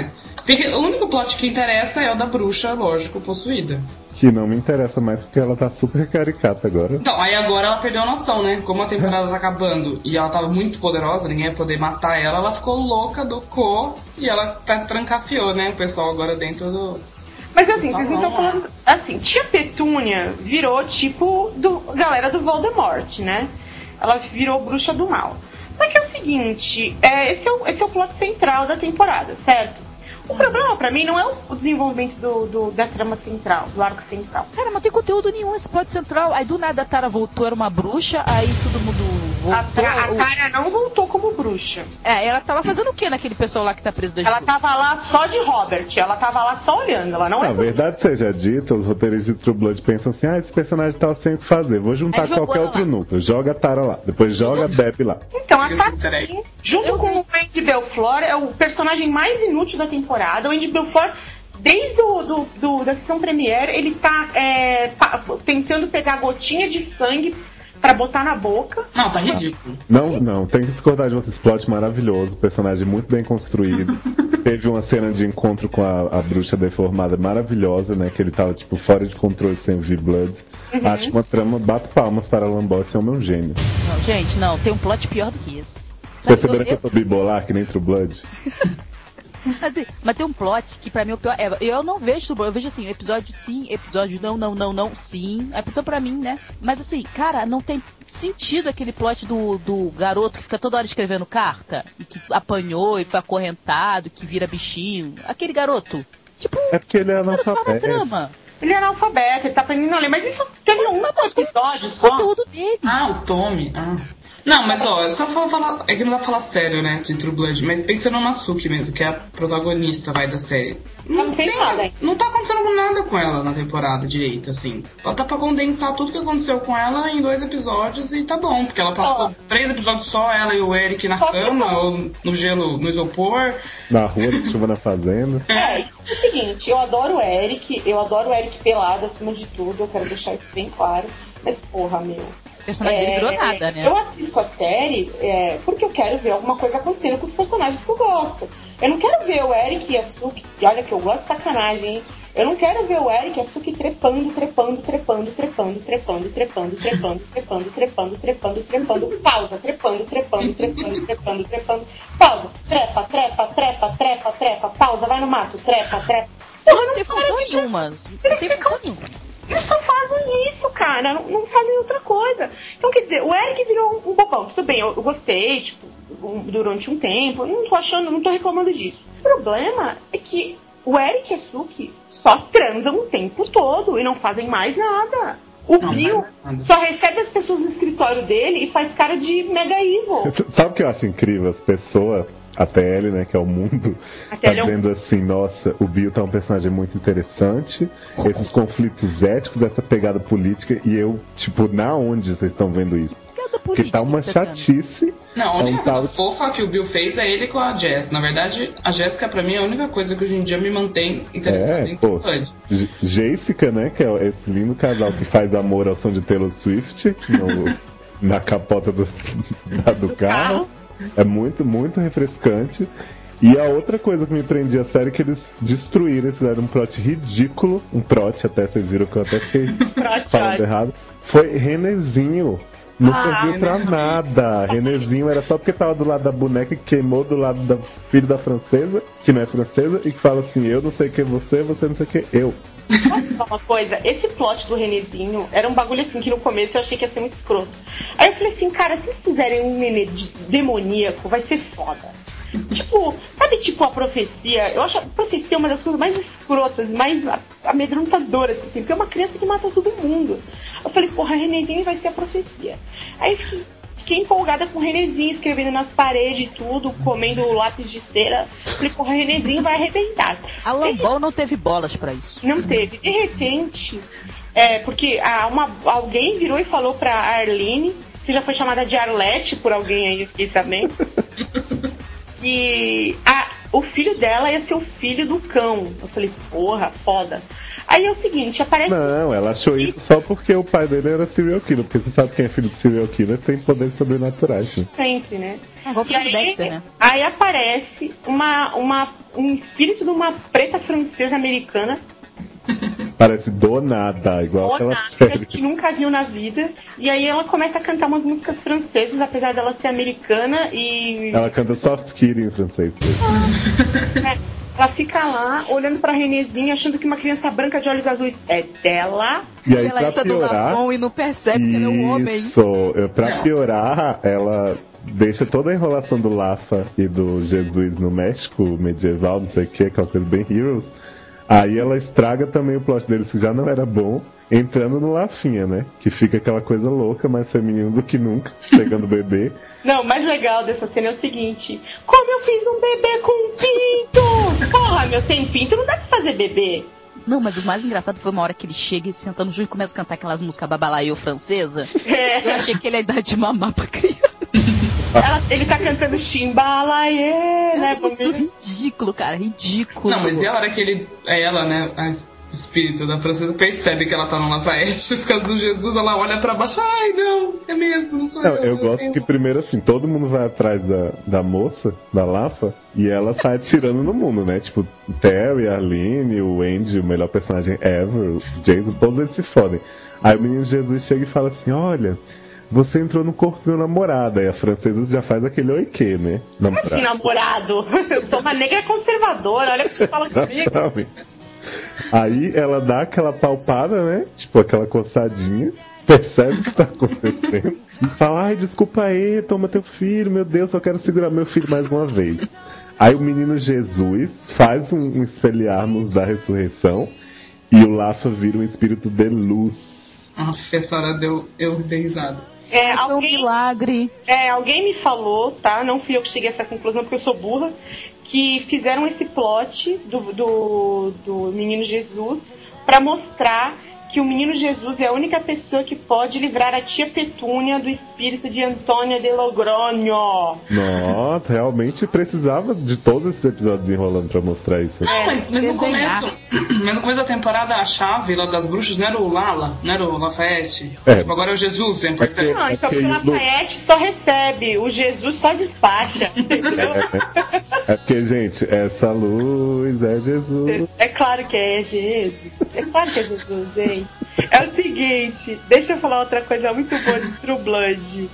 Porque o único plot que interessa é o da bruxa, lógico, possuída.
Que não me interessa mais porque ela tá super caricata agora.
Então, aí agora ela perdeu a noção, né? Como a temporada tá acabando e ela tava muito poderosa, ninguém ia poder matar ela, ela ficou louca do e ela trancafiou, né? O pessoal agora dentro do...
Mas assim, vocês não estão falando... Assim, tia Petúnia virou tipo galera do Voldemort, né? Ela virou bruxa do mal. Só que é o seguinte, esse é o plot central da temporada, certo? O problema pra mim não é o desenvolvimento da trama central, do arco central.
Cara, não tem conteúdo nenhum esse plot central. Aí do nada a Tara voltou, era uma bruxa, aí todo mundo voltou.
A Tara não voltou como bruxa.
Ela tava fazendo o que naquele pessoal lá que tá preso das
Ela tava lá só de Robert, ela tava lá só olhando, ela não é.
Na verdade seja dita, os roteiristas de True Blood pensam assim, esse personagem tava sem o que fazer, vou juntar qualquer outro núcleo. Joga a Tara lá, depois joga a Bebe lá.
Então, a Tara, junto com o Andy Belfort, é o personagem mais inútil da temporada. O Andy Belfort, desde da sessão premiere, ele tá tentando pegar gotinha de sangue pra botar na boca.
Não, tá ridículo.
Não, tem que discordar de vocês. Plot maravilhoso, personagem muito bem construído. Teve uma cena de encontro com a bruxa deformada maravilhosa, né? Que ele tava, tipo, fora de controle sem ouvir Blood. Acho uma trama, bato palmas para Lambó, esse homem é um gênio.
Não, gente, não, tem um plot pior do que esse.
Perceberam que eu tô bipolar, que nem True Blood?
Mas tem um plot que pra mim é o pior. Eu não vejo True Blood, eu vejo assim, episódio sim, episódio não, sim. Então pra mim, né? Mas assim, cara, não tem sentido aquele plot do garoto que fica toda hora escrevendo carta, e que apanhou e foi acorrentado, que vira bichinho. Aquele garoto. Tipo,
é porque ele é analfabeto.
Ele é analfabeto, ele tá aprendendo a ler, mas isso teve um episódio só.
O conteúdo dele.
O Tommy. Não, mas ó, só falar. É que não vai falar sério, né, de True Blood, mas pensa no Masuki mesmo, que é a protagonista, da série.
Não tem nada.
Não tá acontecendo nada com ela na temporada direito, assim. Ela tá pra condensar tudo que aconteceu com ela em 2 episódios e tá bom, porque ela passou 3 episódios só, ela e o Eric na cama, ou no gelo, no isopor.
Na rua, chuva na fazenda.
É o seguinte, eu adoro o Eric pelado acima de tudo, eu quero deixar isso bem claro. Mas porra, meu.
O personagem dele virou nada, né?
Eu assisto a série porque eu quero ver alguma coisa acontecendo com os personagens que eu gosto. Eu não quero ver o Eric e a Suki, olha que eu gosto de sacanagem, hein? Eu não quero ver o Eric e a Suki trepando, pausa, pausa, trepa, pausa, vai no mato, trepa.
Não tem função nenhuma.
Eles só fazem isso, cara, não fazem outra coisa. Então, quer dizer, o Eric virou um bobão. Tudo bem, eu gostei, tipo, durante um tempo, não tô reclamando disso. O problema é que o Eric e a Suki só transam o tempo todo e não fazem mais nada. O Bill só recebe as pessoas no escritório dele e faz cara de mega evil.
Sabe o que eu acho incrível? As pessoas, a TL, né, que é o mundo, tá dizendo assim, nossa, o Bill tá um personagem muito interessante, esses conflitos éticos, essa pegada política, e eu, tipo, na onde vocês estão vendo isso? Porque tá uma chatice.
Não, a única coisa fofa que o Bill fez é ele com a Jess. Na verdade, a Jéssica pra mim é a única coisa que hoje em dia me mantém interessada em True Blood.
Jéssica, né, que é esse lindo casal que faz amor ao som de Taylor Swift na capota do carro. É muito, muito refrescante. E a outra coisa que me prendia a série é que eles destruíram, eles fizeram um plot ridículo. Um plot, até vocês viram que eu até fiquei falando errado. Foi Renezinho. Não serviu pra nada. Renezinho era só porque tava do lado da boneca e queimou do lado do filho da francesa, que não é francesa, e que fala assim, eu não sei o que você não sei o que eu.
Posso falar uma coisa? Esse plot do Renezinho era um bagulho assim que no começo eu achei que ia ser muito escroto. Aí eu falei assim, cara, se eles fizerem um nenê demoníaco, vai ser foda. Sabe a profecia? Eu acho a profecia uma das coisas mais escrotas, mais amedrontadoras que tem, porque é uma criança que mata todo mundo. Eu falei, porra, Renezinho vai ser a profecia. Aí fiquei empolgada com o Renezinho, escrevendo nas paredes e tudo, comendo lápis de cera. Falei, porra, Renezinho vai arrebentar.
A Lambol não teve bolas pra isso.
Não teve. De repente, porque alguém virou e falou pra Arlene, que já foi chamada de Arlete por alguém aí, eu fiquei sabendo, que o filho dela ia ser o filho do cão. Eu falei, porra, foda. Aí é o seguinte, aparece...
Não, ela achou isso só porque o pai dele era serial killer. Porque você sabe quem é filho de serial killer tem poderes sobrenaturais, né?
Sempre, né?
Igual o Dexter, né?
Aí aparece um espírito de uma preta francesa americana.
Parece do nada, igual
Do
aquela
nada, que a
série.
gente nunca viu na vida. E aí ela começa a cantar umas músicas francesas, apesar dela ser americana. E
Ela canta Soft Kitty em francês.
ela fica lá, olhando pra Renezinha, achando que uma criança branca de olhos azuis é dela.
E aí,
Ela
pra
entra no
piorar...
Lafon e não percebe que ele é um homem.
Isso, pra piorar, ela deixa toda a enrolação do Lafa e do Jesus no México medieval, não sei o que, aquela coisa bem Heroes. Aí ela estraga também o plot deles, que já não era bom, entrando no Lafinha, né? Que fica aquela coisa louca, mais feminina do que nunca, pegando o bebê.
Não, o mais legal dessa cena é o seguinte: como eu fiz um bebê com um pinto? Porra, meu, sem pinto não dá pra fazer bebê.
Não, mas o mais engraçado foi uma hora que ele chega e senta no chão e começa a cantar aquelas músicas babalaiô francesa. Eu achei que ele ia dar de mamar pra criança.
Ele tá cantando Chimbalaê, né?
Muito ridículo, cara, ridículo.
Não, mas e a hora que ela, né, o espírito da francesa percebe que ela tá no Lafayette por causa do Jesus, ela olha pra baixo, ai não, é mesmo, não sou
Não, eu gosto que primeiro assim, todo mundo vai atrás da moça, da Lafa, e ela sai atirando no mundo, né? Tipo, o Terry, a Arlene, o Andy, o melhor personagem ever, o Jason, todos eles se fodem. Aí o menino Jesus chega e fala assim, olha... Você entrou no corpo do meu namorado, aí a francesa já faz aquele oiquê, né?
Assim, namorado? Eu sou uma negra conservadora, olha o que você fala comigo.
Aí ela dá aquela palpada, né? Tipo, aquela coçadinha, percebe o que tá acontecendo e fala, ai, desculpa aí, toma teu filho, meu Deus, só quero segurar meu filho mais uma vez. Aí o menino Jesus faz um espelharmos da ressurreição e o Lafa vira um espírito de luz.
Nossa, essa hora eu dei risada.
Foi um milagre.
Alguém me falou, tá? Não fui eu que cheguei a essa conclusão porque eu sou burra, que fizeram esse plot do menino Jesus pra mostrar que o menino Jesus é a única pessoa que pode livrar a tia Petúnia do espírito de Antônia de Logronho.
Nossa, realmente precisava de todos esses episódios enrolando pra mostrar isso.
Não, mas no começo da temporada a chave lá das bruxas não era o Lala, não era o Lafayette. Tipo, agora é o Jesus, é importante.
Não, então o Lafayette só recebe, o Jesus só despacha, entendeu?
É porque, gente, essa luz é Jesus.
É claro que é Jesus. É claro que é Jesus, gente. É o seguinte, deixa eu falar outra coisa muito boa de True Blood.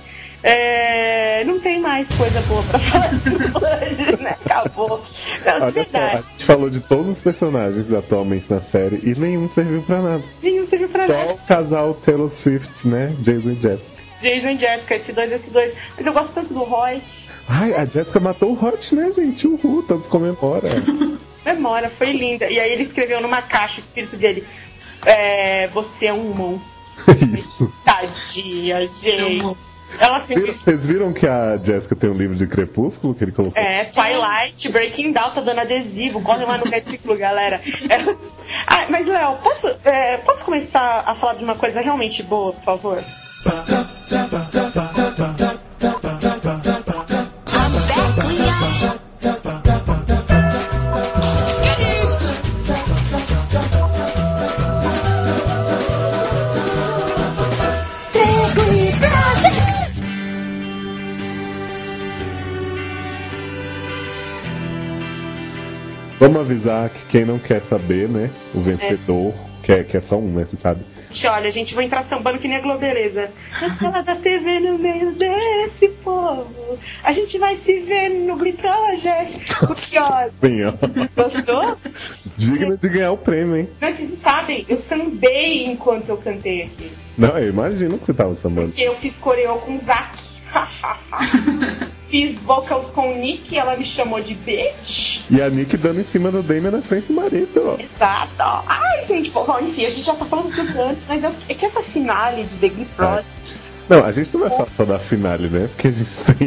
Não tem mais coisa boa pra falar de True Blood, né? Acabou. Não,
olha só, a gente falou de todos os personagens atualmente na série e nenhum serviu pra nada.
Nenhum serviu pra nada.
Só o casal Taylor Swift, né? Jason e Jessica.
Jason e Jessica, esse dois. Mas eu gosto tanto do Hoyt.
Ai, a Jessica matou o Hoyt, né, gente? Uhul, todos comemoram.
Memória, foi linda. E aí ele escreveu numa caixa o espírito dele. Você é um monstro.
Isso.
Tadinha, gente. Ela sempre...
Vocês viram que a Jessica tem um livro de Crepúsculo que ele colocou?
Twilight, Breaking Down, tá dando adesivo. Corre lá no retículo, galera. Mas, Léo, posso começar a falar de uma coisa realmente boa, por favor?
Vamos avisar que quem não quer saber, né? O vencedor, que é só um, né? Você sabe?
Olha, gente, vou entrar sambando que nem a Globeleza. Na sala da TV, no meio desse povo, a gente vai se ver no Glee Project. Gostou?
Digno de ganhar o prêmio, hein?
Mas vocês sabem, eu sambei enquanto eu cantei aqui.
Não, eu imagino que você tava sambando.
Porque eu fiz coreô com o Zack. Fiz vocals com o Nick, ela me chamou de bitch.
E a Nick dando em cima do Damian na frente do marido.
Exato. Ai, gente, bom, enfim, a gente já tá falando tudo antes, mas é que essa finale de The Glee Project...
Não, a gente não vai falar só da finale, né? Porque a gente tem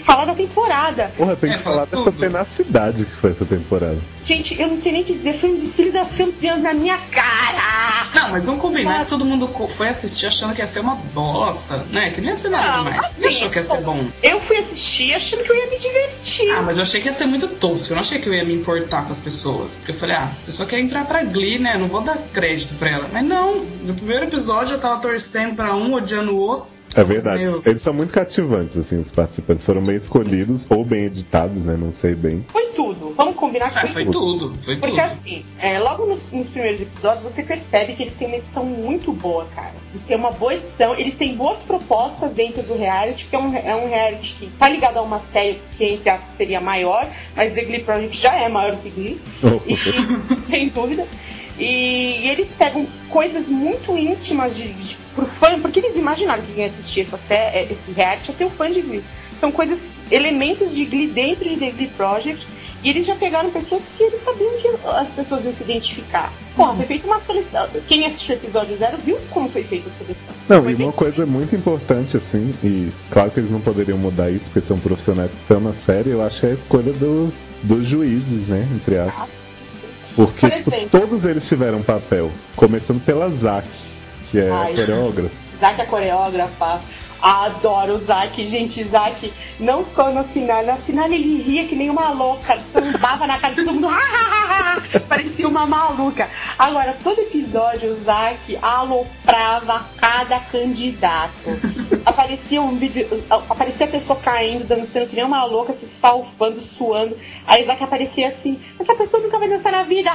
falar da temporada.
Porra, tem que falar dessa tenacidade que foi essa temporada.
Gente, eu não sei nem que dizer, foi um desfile das campeãs na minha cara.
Não, mas vamos combinar que todo mundo foi assistir achando que ia ser uma bosta, né? Que não ia ser nada demais.
Assim,
Ninguém achou que ia ser bom.
Eu fui assistir achando que eu ia me divertir.
Ah, mas eu achei que ia ser muito tosco. Eu não achei que eu ia me importar com as pessoas. Porque eu falei, a pessoa quer entrar pra Glee, né? Não vou dar crédito pra ela. Mas não, no primeiro episódio eu tava torcendo pra um, odiando o outro.
É verdade. Eles são muito cativantes, assim, os participantes. Foram bem escolhidos ou bem editados, né? Não sei bem.
Foi tudo. Vamos combinar que
foi tudo.
Porque assim, logo nos primeiros episódios você percebe que eles têm uma edição muito boa, cara. Eles têm uma boa edição, eles têm boas propostas dentro do reality, que é um reality que tá ligado a uma série que entre aspas seria maior, mas The Glee Project já é maior que Glee, sem dúvida. E eles pegam coisas muito íntimas pro fã, porque eles imaginaram que quem ia assistir esse reality ia ser um fã de Glee. São coisas, elementos de Glee dentro de The Glee Project. E eles já pegaram pessoas que eles sabiam que as pessoas iam se identificar. Pô, foi feita uma seleção. Quem assistiu o episódio 0 viu como foi feita a seleção.
Não,
foi
e uma coisa muito importante, assim, e claro que eles não poderiam mudar isso, porque são profissionais que estão na série, eu acho que é a escolha dos juízes, né, entre aspas. Porque todos eles tiveram papel, começando pela Zack, que é a coreógrafa.
Zack é a coreógrafa. Adoro o Zack, gente. Zack, não só na final ele ria que nem uma louca, sambava na cara de todo mundo, parecia uma maluca. Agora, todo episódio o Zack aloprava cada candidato. Aparecia a pessoa caindo, dançando que nem uma louca, se esfalfando, suando. Aí o Zack aparecia assim, essa pessoa nunca vai dançar na vida.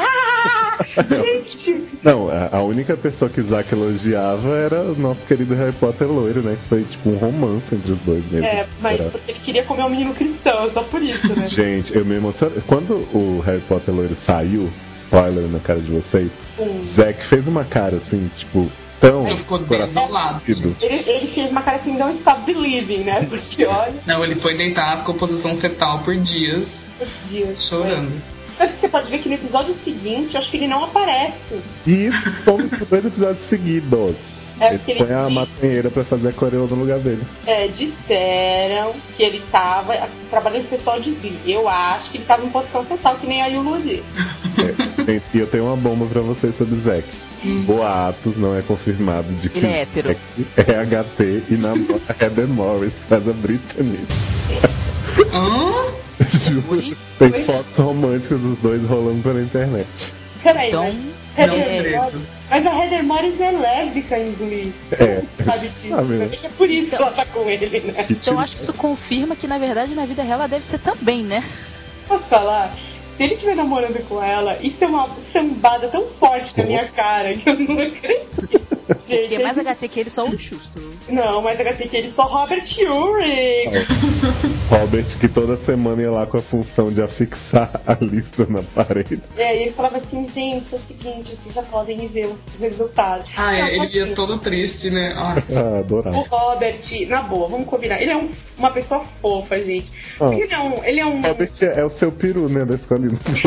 Gente!
Não, a única pessoa que o Zack elogiava era o nosso querido Harry Potter loiro, né? Que foi tipo um romance entre os dois mesmo.
Mas porque ele queria comer um menino cristão, só por isso, né?
Gente, eu me emocionei. Quando o Harry Potter loiro saiu, spoiler na cara de vocês, Zack fez uma cara assim, tipo, tão...
Ele ficou desolado.
Ele fez uma cara assim, não stop believing, né? Porque olha...
Não, ele foi deitar, ficou em posição fetal por dias. Chorando.
Mas você pode ver que no episódio seguinte, eu acho que ele não aparece.
E isso são os 2 episódios seguidos. Ele põe a maconheira pra fazer a coreô no lugar deles.
Disseram que ele tava trabalhando no festival de Glee. Eu acho que ele tava em posição fetal, que nem a Yulu disse.
Gente, e eu tenho uma bomba pra vocês sobre Zack. Boatos, não é confirmado, de que
ele é hétero.
É HT e namora a Heather Morris, faz a Britney. Juro, tem fotos românticas dos dois rolando pela internet.
Peraí,
então,
mas a Heather Morris é lésbica em Glee. Sabe disso? É por isso que ela tá com ele, né?
Então acho que isso confirma que na verdade na vida real ela deve ser também, né?
Posso falar? Se ele estiver namorando com ela, isso é uma sambada tão forte na minha cara que eu não acredito. Gente,
porque mais HT que ele, só o Xusto.
Não, mais HT que ele, só Robert Urich.
Robert, que toda semana ia lá com a função de afixar a lista na parede.
E ele falava assim, gente, é o seguinte, vocês já podem ver os resultados.
Ele ia todo triste, né?
Adorava.
O Robert, na boa, vamos combinar, ele é uma pessoa fofa, gente. Ele é um...
Robert é o seu peru, né, da escolinha.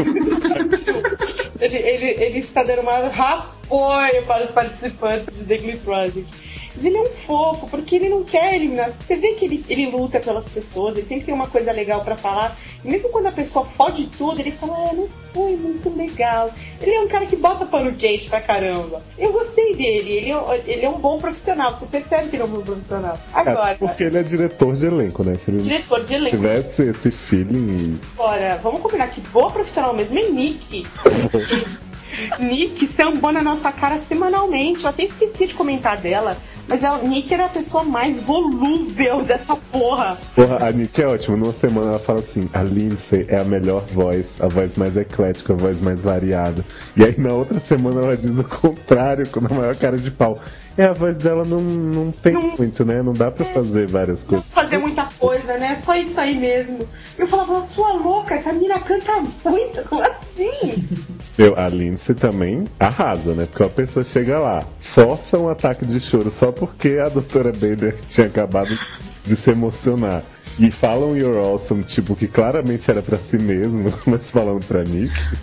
Ele está dando maior apoio para os participantes de The Glee Project. Mas ele é um fofo, porque ele não quer eliminar. Você vê que ele luta pelas pessoas, ele sempre tem uma coisa legal pra falar. E mesmo quando a pessoa fode tudo, ele fala, não foi muito legal. Ele é um cara que bota pano quente pra caramba. Eu gostei dele, ele é um bom profissional. Você percebe que ele é um bom profissional. Agora...
porque ele é diretor de elenco, né? Se ele
diretor de elenco.
tivesse esse feeling...
Agora, vamos combinar que boa profissional mesmo é Nick. Nick sambou na nossa cara semanalmente. Eu até esqueci de comentar dela, mas a Nick era a pessoa mais volúvel dessa porra.
Porra, a Nick é ótima. Numa semana ela fala assim, a Lindsay é a melhor voz, a voz mais eclética, a voz mais variada. E aí na outra semana ela diz o contrário, com a maior cara de pau. A voz dela não tem muito, né? Não dá pra fazer várias coisas.
Não fazer muita coisa, né? Só isso aí mesmo. Eu falava, sua louca, essa mina canta muito, como assim?
A Lindsay também arrasa, né? Porque a pessoa chega lá, força um ataque de choro só porque a doutora Bader tinha acabado de se emocionar. E falam You're Awesome, tipo, que claramente era pra si mesmo, mas falando pra Nick.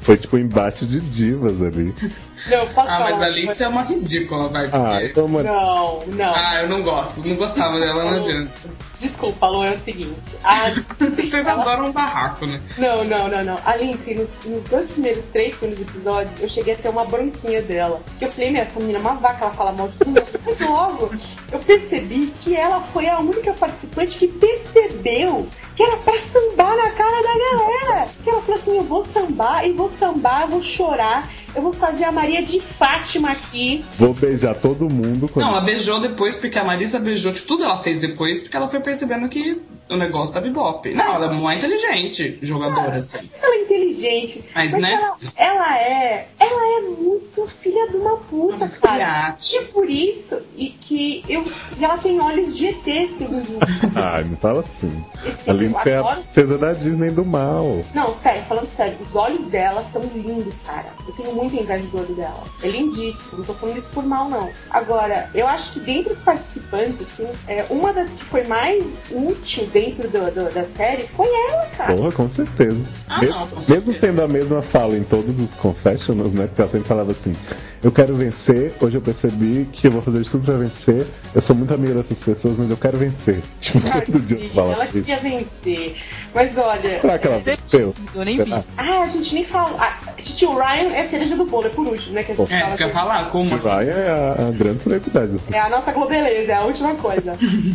Foi tipo um embate de divas ali.
Não, posso falar?
Mas a Lindsay é uma ridícula, vai.
Então,
Não.
Eu não gosto. Não gostava dela, não adianta.
Desculpa, Lu, é o seguinte.
Vocês adoram um barraco, né?
Não. A Lindsay, nos 2 primeiros 3 episódios, eu cheguei a ter uma bronquinha dela. Que eu falei, essa menina é uma vaca, ela fala mal de tudo. Mas logo, eu percebi que ela foi a única participante que percebeu que era pra sambar na cara da galera. Que ela falou assim, eu vou sambar, eu vou chorar. Eu vou fazer a Maria de Fátima aqui.
Vou beijar todo mundo.
Não, ela beijou depois, porque a Marissa beijou, tudo ela fez depois, porque ela foi percebendo que o negócio da Bebop. Não, ela é muito inteligente, jogadora, assim.
Ela é inteligente.
Mas né?
Ela é muito filha de uma puta, cara. E é por isso que ela tem olhos de ET, segundo.
Ai, me fala assim. A Lindsay é a princesa da Disney do mal.
Não, sério, falando sério, os olhos dela são lindos, cara. Eu tenho muita inveja do olho dela. É lindíssimo, não tô falando isso por mal, não. Agora, eu acho que dentre os participantes, assim, uma das que foi mais útil dentro da série foi ela, cara.
Porra, com certeza. Mesmo tendo a mesma fala em todos os confessionals, né? Porque ela sempre falava assim, eu quero vencer, hoje eu percebi que eu vou fazer de tudo pra vencer, eu sou muito amiga dessas pessoas, mas eu quero vencer. Tipo, todo dia eu falava
ela queria vencer. Mas olha...
Será que ela venceu?
Eu nem vi.
A gente nem fala... O Ryan é a cereja do bolo, é por último, né? Que a gente
isso que eu ia falar, como
assim? O Ryan é a grande celebridade.
É a nossa globeleza, é a última coisa.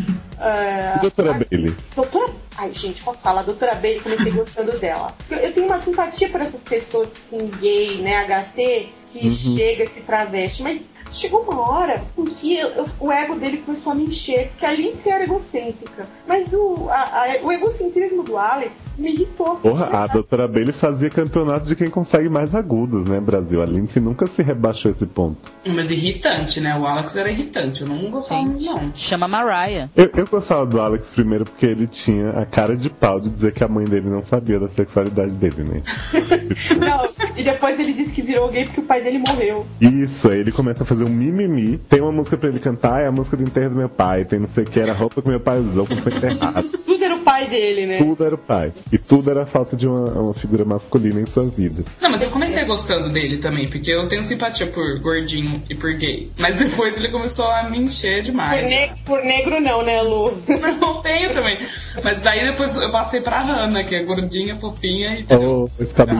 Doutora Bailey.
Ai, gente, posso falar? A Doutora Bailey, comecei gostando dela. Eu tenho uma simpatia por essas pessoas, assim, gay, né, HT, que chega, se traveste, mas chegou uma hora em que o ego dele começou a me encher, porque a Lindsay era egocêntrica, mas o egocentrismo do Alex me irritou.
Porra, a Doutora Bailey fazia campeonato de quem consegue mais agudos, né, Brasil? A Lindsay nunca se rebaixou esse ponto.
Mas irritante, né? O Alex era irritante, eu não gostava muito, não.
Chama Mariah.
Eu gostava do Alex primeiro porque ele tinha a cara de pau de dizer que a mãe dele não sabia da sexualidade dele, né?
Não, e depois ele disse que virou gay porque o pai dele morreu.
Isso, aí ele começa a fazer um mimimi. Tem uma música pra ele cantar, é a música do enterro do meu pai. Tem não sei o que, era a roupa que meu pai usou quando foi enterrado.
Tudo era o pai dele, né?
Tudo era o pai. E tudo era a falta de uma figura masculina em sua vida.
Não, mas eu comecei gostando dele também, porque eu tenho simpatia por gordinho e por gay. Mas depois ele começou a me encher demais.
Por negro não, né, Lu?
Não tenho também. Mas daí depois eu passei pra Hannah, que é gordinha, fofinha e entendeu?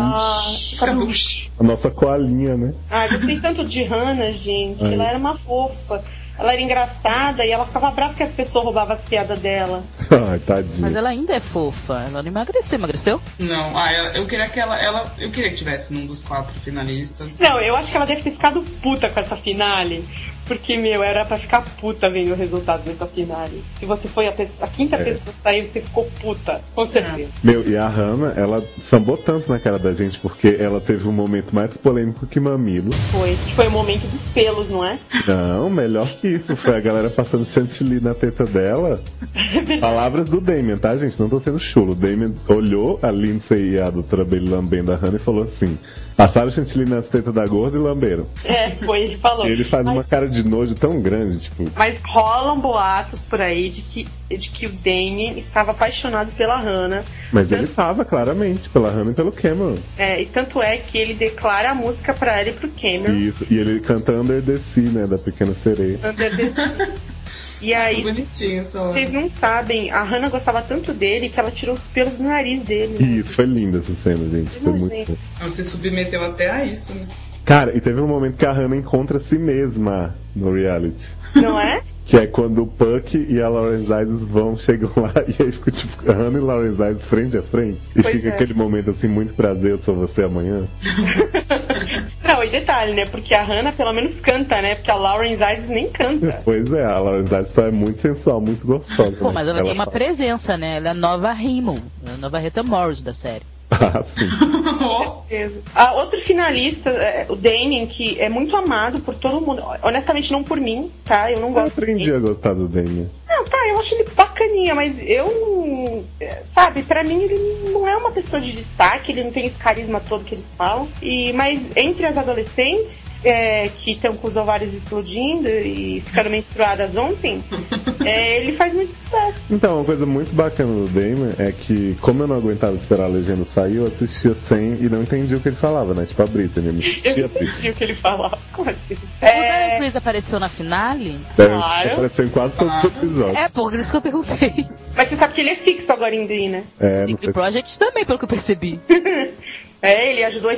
Escabuche. A nossa coalinha, né?
Eu gostei tanto de Hannah, gente. Ela era uma fofa. Ela era engraçada e ela ficava brava que as pessoas roubavam as piadas dela.
Ai, tadinha.
Mas ela ainda é fofa. Ela não emagreceu?
Não, eu queria que eu queria que tivesse num dos 4 finalistas.
Não, eu acho que ela deve ter ficado puta com essa finale. Porque, era pra ficar puta vendo o resultado dessa finale. Se você foi a quinta pessoa a sair, você ficou puta, com certeza.
E a Hannah, ela sambou tanto na cara da gente, porque ela teve um momento mais polêmico que Mamilo.
Foi o momento dos pelos, não é?
Não, melhor que isso. Foi a galera passando chantilly na teta dela. Palavras do Damien, tá, gente? Não tô sendo chulo. O Damien olhou a Lindsay e a Doutora Bailey lambendo a Hannah e falou assim: passaram chantilly nas tetas da gorda e lamberam.
Ele falou.
Ele faz uma cara de nojo tão grande, tipo...
Mas rolam boatos por aí de que o Damien estava apaixonado pela Hannah.
Mas ele estava, claramente, pela Hannah e pelo Cameron.
E tanto é que ele declara a música pra ela e pro Cameron.
Isso, e ele canta Under the Sea, né, da Pequena Sereia.
Under the Sea. E aí, vocês não sabem, a Hannah gostava tanto dele que ela tirou os pelos do nariz dele.
Isso, foi linda essa cena, gente. Foi muito bom.
Você submeteu até a isso, né?
Cara, e teve um momento que a Hannah encontra a si mesma no reality.
Não é?
Que é quando o Puck e a Lauren Zaydes chegam lá e aí fica tipo a Hannah e Lauren Zaydes frente a frente. E fica aquele momento assim, muito prazer, eu sou você amanhã.
Não, e detalhe, né? Porque a Hannah pelo menos canta, né? Porque a Lauren Zaydes nem canta.
Pois é, a Lauren Zaydes só é muito sensual, muito gostosa.
Pô, mas ela tem uma presença, né? Ela é a nova Rimmel, a nova Rita Morris da série.
Sim.
Outro finalista, o Damien, que é muito amado por todo mundo. Honestamente, não por mim, tá? Eu não gosto.
Eu aprendi a gostar do Damien.
Não, tá, eu acho ele bacaninha, mas eu... Sabe, pra mim ele não é uma pessoa de destaque, ele não tem esse carisma todo que eles falam. Mas entre as adolescentes, que estão com os ovários explodindo e ficaram menstruadas ontem, ele faz muito sucesso.
Então, uma coisa muito bacana do Damon é que, como eu não aguentava esperar a legenda sair, eu assistia sem e não entendi o que ele falava, né? Tipo a Britney, eu me
Eu
sentia
não
triste.
entendi o que ele falava. Como assim?
O Darren Criss apareceu na finale?
Claro.
Apareceu em quase todos os episódios.
É, por isso que eu perguntei.
Mas você sabe que ele é fixo agora em Glee, né?
É, não
The
sei.
Project também, pelo que eu percebi.
Ele ajudou.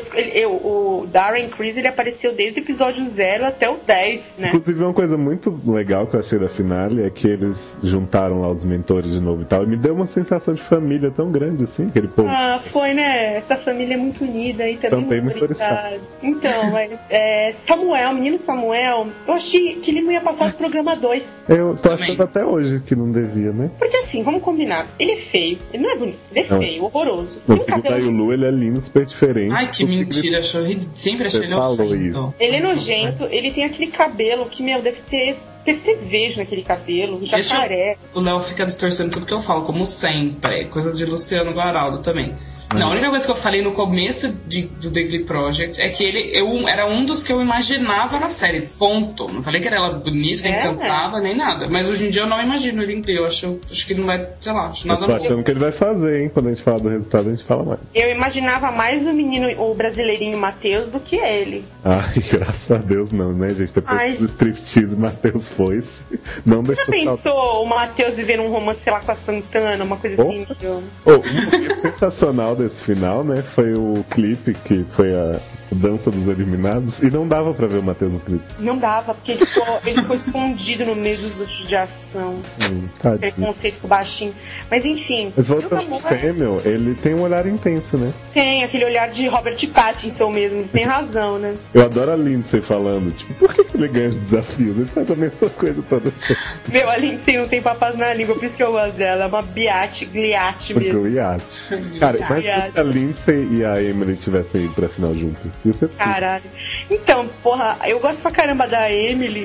O Darren Criss, ele apareceu desde o episódio 0 até o 10, né?
Inclusive, uma coisa muito legal que eu achei da finale é que eles juntaram lá os mentores de novo e tal. E me deu uma sensação de família tão grande assim, aquele povo.
Ah, foi, né? Essa família é muito unida e também muito obrigada. Então, mas Samuel, menino Samuel, eu achei que ele não ia passar do programa 2.
Eu tô achando até hoje que não devia, né?
Porque assim, vamos combinar. Ele é feio, ele não é bonito, ele é
Não.
feio, horroroso.
No
Tem
segundo
cabelo.
Lu, ele é lindo, super diferente.
Ai, que
do
mentira, sempre achei
Você
ele
falou
horrendo.
isso.
Ele é nojento, ele tem aquele cabelo que, deve ter percevejo naquele cabelo, jacaré.
O Léo fica distorcendo tudo que eu falo, como sempre. Coisa de Luciano Guaraldo também. Não, a única coisa que eu falei no começo do The Glee Project é que eu era um dos que eu imaginava na série, ponto. Não falei que era ela bonita, nem cantava, nem nada. Mas hoje em dia eu não imagino ele em Glee. Eu acho que ele não vai, sei lá, acho nada
Eu tô
novo.
achando que ele vai fazer, hein? Quando a gente fala do resultado, a gente fala mais.
Eu imaginava mais o brasileirinho Matheus do que ele.
Ai, graças a Deus não, né, gente? Depois
Ai.
do striptease, o Matheus foi. Não
Você
deixou
já pensou o Matheus vivendo um romance, sei lá, com a Santana, uma coisa assim?
Oh, um sensacional desse final, né? Foi o clipe que foi a dança dos eliminados. E não dava pra ver o Matheus no clipe.
Não dava, porque ele ficou escondido no meio dos eixos de ação.
Tadinho.
Preconceito com o baixinho. Mas enfim.
Mas voltando pro Samuel, ele tem um olhar intenso, né?
Tem aquele olhar de Robert Pattinson mesmo, eles têm razão, né?
Eu adoro a Lindsay falando, tipo, por que ele ganha os desafios? Ele faz a mesma coisa toda vez.
Meu, a Lindsay não tem papas na língua, por isso que eu gosto dela. É uma gliate
Porque
mesmo.
o iate. Cara, imagina se a Lindsay e a Emily tivessem ido pra final juntas. Ia ser tudo.
Caralho. Então, porra, eu gosto pra caramba da Emily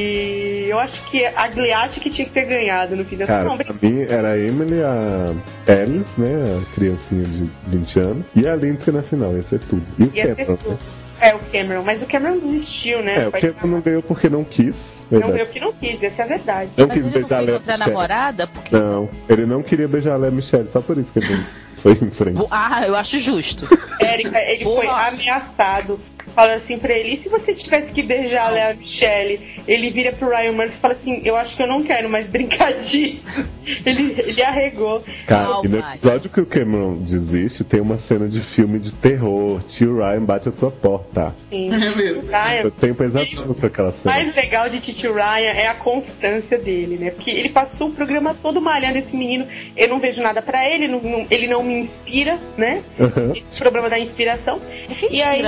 e eu acho que a Gliate que tinha que ter ganhado no fim das
Cara,
contas.
pra mim era a Emily, a Alice, né? A criancinha de 20 anos. E a Lindsay na final, ia ser tudo. E o
Ia ser
Cameron,
tudo.
né?
É, o Cameron, mas o Cameron desistiu, né?
O Cameron não ganhou porque não quis.
Não
Verdade.
veio porque não quis, essa é a verdade.
Não
Mas
quis
ele não
beijar a
foi
Lea
encontrar a
Michele.
namorada? Porque...
Não, ele não queria beijar a Lea Michele, só por isso que ele foi em frente.
Ah, eu acho justo.
Érica, ele foi ameaçado. Falando assim pra ele, e se você tivesse que beijar a Lea Michele? Ele vira pro Ryan Murphy e fala assim, eu acho que eu não quero mais brincar disso. Ele arregou.
Cara, e no episódio que o Cameron desiste, tem uma cena de filme de terror. Tio Ryan bate a sua porta.
Sim.
Eu tenho pesadelo com aquela
O
cena.
mais legal de Titio Ryan é a constância dele, né? Porque ele passou o programa todo malhando esse menino. Eu não vejo nada pra ele, ele não me inspira, né? Esse problema da inspiração. E aí,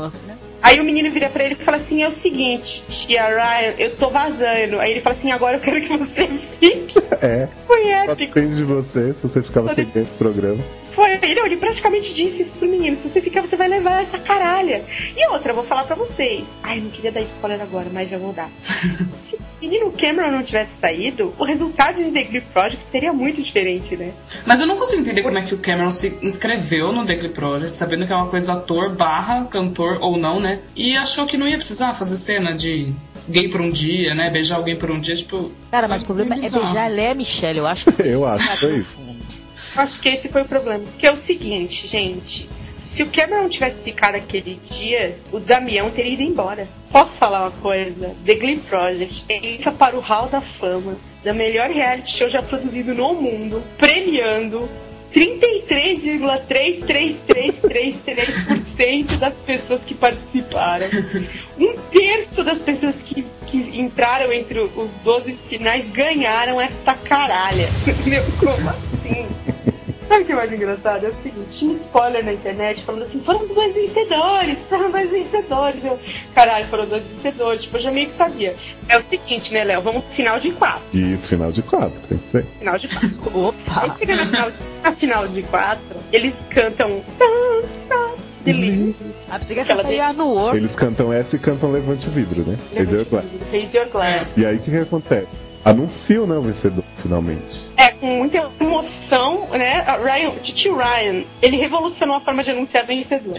aí o menino vira pra ele e fala assim, é o seguinte, tia Ryan, eu tô vazando. Aí ele fala assim, agora eu quero que você fique.
É.
Foi
Só
épico.
depende de você, se você ficava sem dentro do programa.
Foi, ele praticamente disse isso pro menino, se você ficar, você vai levar essa caralha. E outra, eu vou falar pra vocês. Ai, não queria dar spoiler agora, mas já vou dar. Se o menino Cameron não tivesse saído, o resultado de The Glee Project seria muito diferente, né?
Mas eu não consigo entender como é que o Cameron se inscreveu no The Glee Project, sabendo que é uma coisa ator / cantor ou não, né? E achou que não ia precisar fazer cena de gay por um dia, né? Beijar alguém por um dia, tipo...
Cara, mas o problema é beijar a Lea Michele, eu acho que...
Eu acho que foi isso.
Acho que esse foi o problema. Porque é o seguinte, gente. Se o Cameron tivesse ficado aquele dia, o Damião teria ido embora. Posso falar uma coisa? The Glee Project entra para o Hall da Fama da melhor reality show já produzido no mundo, premiando 33,33333% das pessoas que participaram. 1/3 das pessoas que entraram entre os 12 finais ganharam essa caralha. Meu, como assim? Sabe o que é mais engraçado? É o seguinte, tinha spoiler na internet falando assim, foram 2 vencedores. Eu, caralho, foram 2 vencedores. Tipo, eu já meio que sabia. É o seguinte, né, Léo? Vamos pro final de 4.
Isso, final de 4, tem que ser.
Final de 4.
Opa!
Aí chega na final de 4, eles cantam...
Ah, você quer cantar no War?
Eles cantam essa e cantam Levante o Vidro, né? Raise Your Glass.
Raise Your Glass.
E aí o que acontece? anunciam, né, o vencedor, finalmente.
Com muita emoção, né? Titi Ryan, ele revolucionou a forma de anunciar vencedor.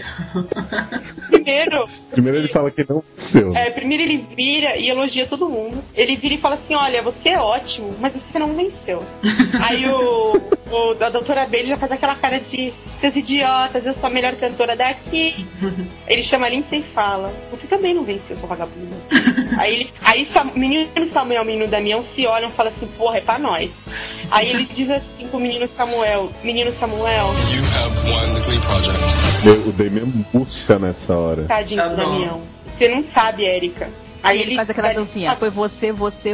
Primeiro
ele fala que não venceu.
Primeiro ele vira e elogia todo mundo. Ele vira e fala assim, olha, você é ótimo, mas você não venceu. Aí a doutora Bailey já faz aquela cara de seus idiotas, eu sou a melhor cantora daqui. Ele chama a Lindsay e fala, você também não venceu, seu vagabundo. Aí o menino Samuel e o menino Damião se olham e falam assim, porra, é pra nós. Aí ele diz assim pro menino Samuel, you have won the Glee
Project. O Damian murcha nessa hora.
Tadinho do Damião. Você não sabe, Érica.
Aí ele faz aquela dancinha, foi você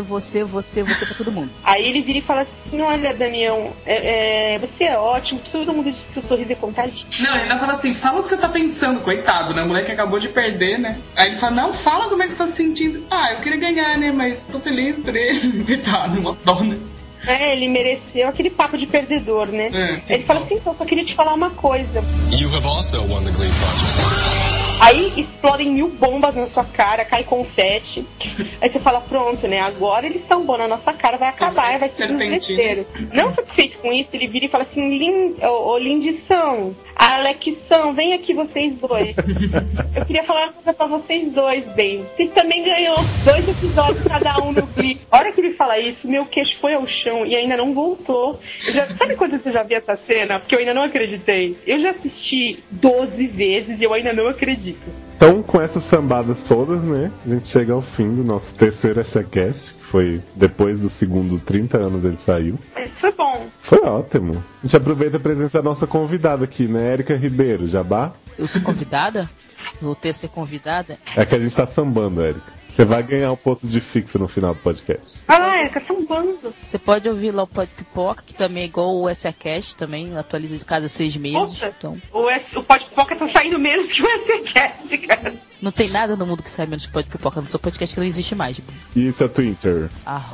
pra todo mundo.
Aí ele vira e fala assim, olha, Damião, você é ótimo, todo mundo diz que seu sorriso é contagioso.
Não, ele ainda fala assim, fala o que você tá pensando, coitado, né? O moleque acabou de perder, né? Aí ele fala, não, fala como é que você tá se sentindo. Eu queria ganhar, né? Mas tô feliz por ele. Coitado, uma dona.
Ele mereceu aquele papo de perdedor, né? Ele fala assim, então, só queria te falar uma coisa.
You have also won the Glee Project.
Aí explodem 1000 bombas na sua cara, cai confete. Aí você fala, pronto, né? Agora eles sambou na nossa cara, vai acabar, vai ser um desespero. Não satisfeito com isso, ele vira e fala assim, Lindição, Alexão, vem aqui vocês dois. Eu queria falar uma coisa pra vocês dois, bem. Vocês também ganhou 2 episódios cada um no Glee. A hora que ele fala isso, meu queixo foi ao chão e ainda não voltou. Sabe quando você já viu essa cena? Porque eu ainda não acreditei. Eu já assisti 12 vezes e eu ainda não acredito.
Então, com essas sambadas todas, né, a gente chega ao fim do nosso terceiro SAcast, que foi depois do segundo 30 anos ele saiu.
Isso foi bom.
Foi ótimo. A gente aproveita a presença da nossa convidada aqui, né, Érica Ribeiro, Jabá?
Eu sou convidada? Vou ter que ser convidada?
É que a gente tá sambando, Érica. Você vai ganhar um posto de fixo no final do podcast.
Érica, sambando.
Você pode ouvir lá o Pod Pipoca, que também é igual o SAcast, também atualiza de cada 6 meses.
Poxa,
então...
O Pod Pipoca tá saindo menos que o SAcast, cara.
Não tem nada no mundo que sai menos que o Pod Pipoca, no seu podcast que não existe mais.
E seu Twitter?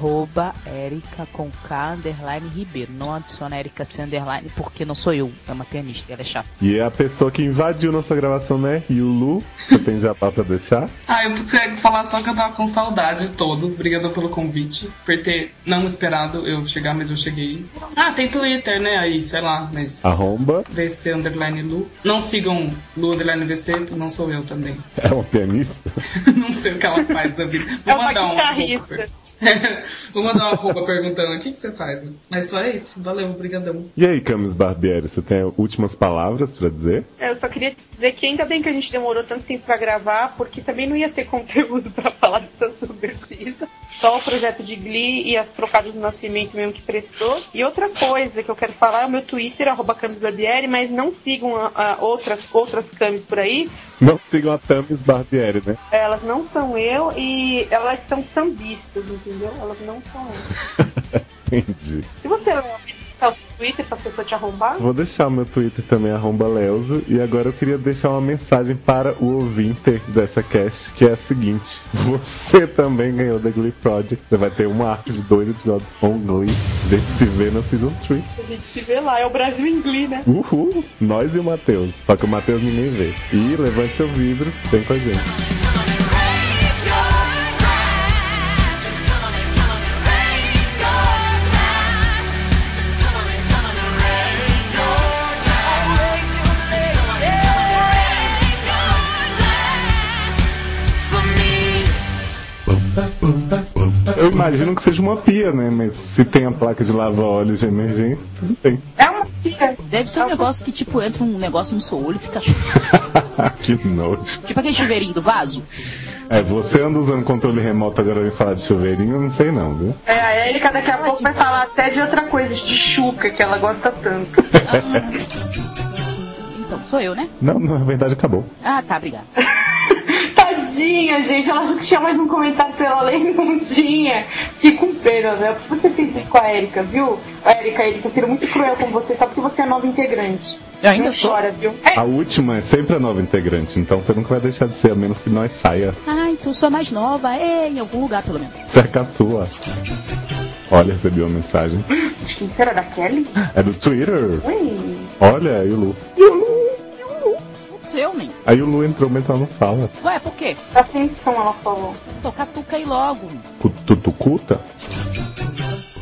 @Erica com K _Ribeiro. Não adiciona Erica C _ porque não sou eu, é uma pianista, ela é chata.
E é a pessoa que invadiu nossa gravação, né? E o Lu, você tem jabá pra deixar?
Eu preciso falar só que eu tava com saudade de todos. Obrigada pelo convite. Por ter não esperado eu chegar, mas eu cheguei. Tem Twitter, né? Aí, sei lá, mas... @VC _Lu. Não sigam Lu _VC, não sou eu também.
É uma pianista?
Não sei o que ela faz da vida. Vou mandar Vou mandar uma roupa perguntando o que você faz, né? Mas só é isso. Valeu, obrigadão.
E aí, Camis Barbieri, você tem últimas palavras pra dizer?
Eu só queria dizer que ainda bem que a gente demorou tanto tempo pra gravar, porque também não ia ter conteúdo pra falar dessa Subversiva. Só o projeto de Glee e as trocadas do Nascimento mesmo que prestou. E outra coisa que eu quero falar é o meu Twitter, @Camis Barbieri, mas não sigam outras Camis por aí.
Não sigam a Camis Barbieri, né?
Elas não são eu e elas são sambistas, entendeu? Elas não são eu.
Entendi.
Se você deixar o Twitter pra pessoa te arrombar?
Vou deixar o meu Twitter também, @Leuso. E agora eu queria deixar uma mensagem para o ouvinte dessa cast, que é a seguinte: você também ganhou The Glee Project. Você vai ter uma arco de 2 episódios com Glee. A gente se vê no Season 3.
A gente se vê lá, é o Brasil em Glee, né?
Uhul! Nós e o Matheus. Só que o Matheus ninguém vê. E levante seu vidro, vem com a gente. Eu imagino que seja uma pia, né? Mas se tem a placa de lava-olhos de emergência, tudo tem.
É uma pia.
Deve ser um negócio que, tipo, entra um negócio no seu olho e fica...
Que nojo.
Tipo aquele chuveirinho do vaso.
Você anda usando controle remoto agora vem falar de chuveirinho, eu não sei não, viu?
A Erika daqui a pouco vai falar até de outra coisa, de chuca, que ela gosta tanto.
Então, sou eu, né?
Não, na verdade acabou.
Tá, obrigada.
Tadinha, gente, ela achou que tinha mais um comentário pra ela ler, não tinha. Fico com pena, né? Por que você fez isso com a Erika, viu? Erika, seria muito cruel com você, só porque você é nova integrante.
Eu ainda sou.
Chora, viu?
A última é sempre a nova integrante, então você nunca vai deixar de ser, a menos que nós saia.
Então sou a mais nova, em algum lugar pelo menos.
Você é a caçula. Olha, recebi uma mensagem.
Quem será, da Kelly?
É do Twitter.
Ui.
Olha, aí o Lu.
Eu, nem.
Aí o Lu entrou, mas ela não fala.
Ué, por quê?
Tá sem som, ela falou.
Catuca aí logo.
Tutucuta?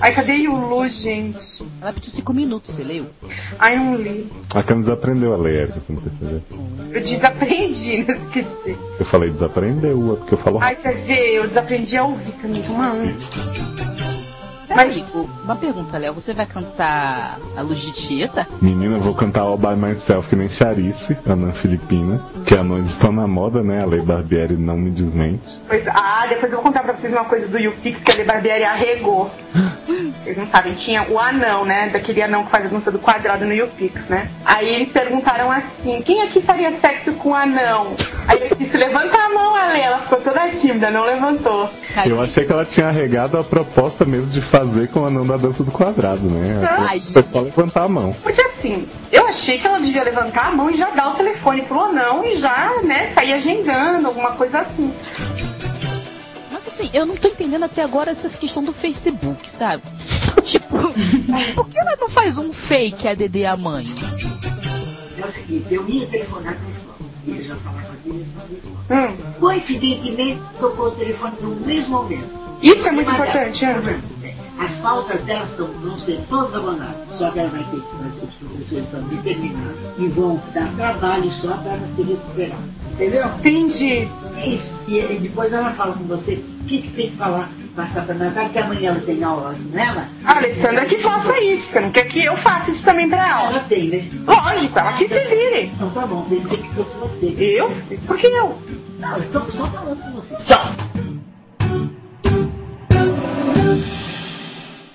Ai, cadê Yulu, gente?
Ela pediu 5 minutos, você leu?
Ai, não li.
A Cami desaprendeu a ler, você não percebeu?
Eu desaprendi, não esqueci.
Eu falei desaprendeu, é porque eu falo
Ai, quer ver? Eu desaprendi a ouvir também, mano.
Amigo, uma pergunta, Léo. Você vai cantar A Luz de Tieta?
Menina, eu vou cantar All By Myself que nem Charice, Anã Filipina. Que anões estão na moda, né? A Lei Barbieri não me desmente.
Pois, depois eu vou contar pra vocês uma coisa do YouPix que a Lei Barbieri arregou. Vocês não sabem, tinha o anão, né? Daquele anão que faz a dança do quadrado no YouPix, né? Aí eles perguntaram assim, quem aqui faria sexo com o anão? Aí eu disse, levanta a mão, Ale. Ela ficou toda tímida, não levantou.
Eu achei que ela tinha arregado a proposta mesmo de fazer com o anão da dança do quadrado, né? Foi só levantar a mão.
Porque assim, eu achei que ela devia levantar a mão e já dar o telefone pro anão e já, né, sair agendando, alguma coisa assim.
Mas assim, eu não tô entendendo até agora essa questão do Facebook, sabe? Tipo, por que ela não faz um fake ADD a mãe?
É o seguinte, eu ia telefonar com a escola. Ia já falar com a direção da escola. Coincidentemente, tocou o telefone no mesmo momento.
Isso é muito importante,
As faltas delas vão ser todas abandonadas. Só que ela vai ter os professores estão determinados e vão dar trabalho só para ela se recuperar. Entendeu?
Entendi.
É isso. E depois ela fala com você o que tem que falar, passar para Natália, que amanhã ela tem aula com ela.
A Alessandra que faça isso. Você não quer que eu faça isso também pra ela?
Ela tem, né?
Lógico, ela que se vire.
Então tá bom, pensei que fosse você.
Eu? Por que eu?
Não, eu estou só falando com você. Tchau!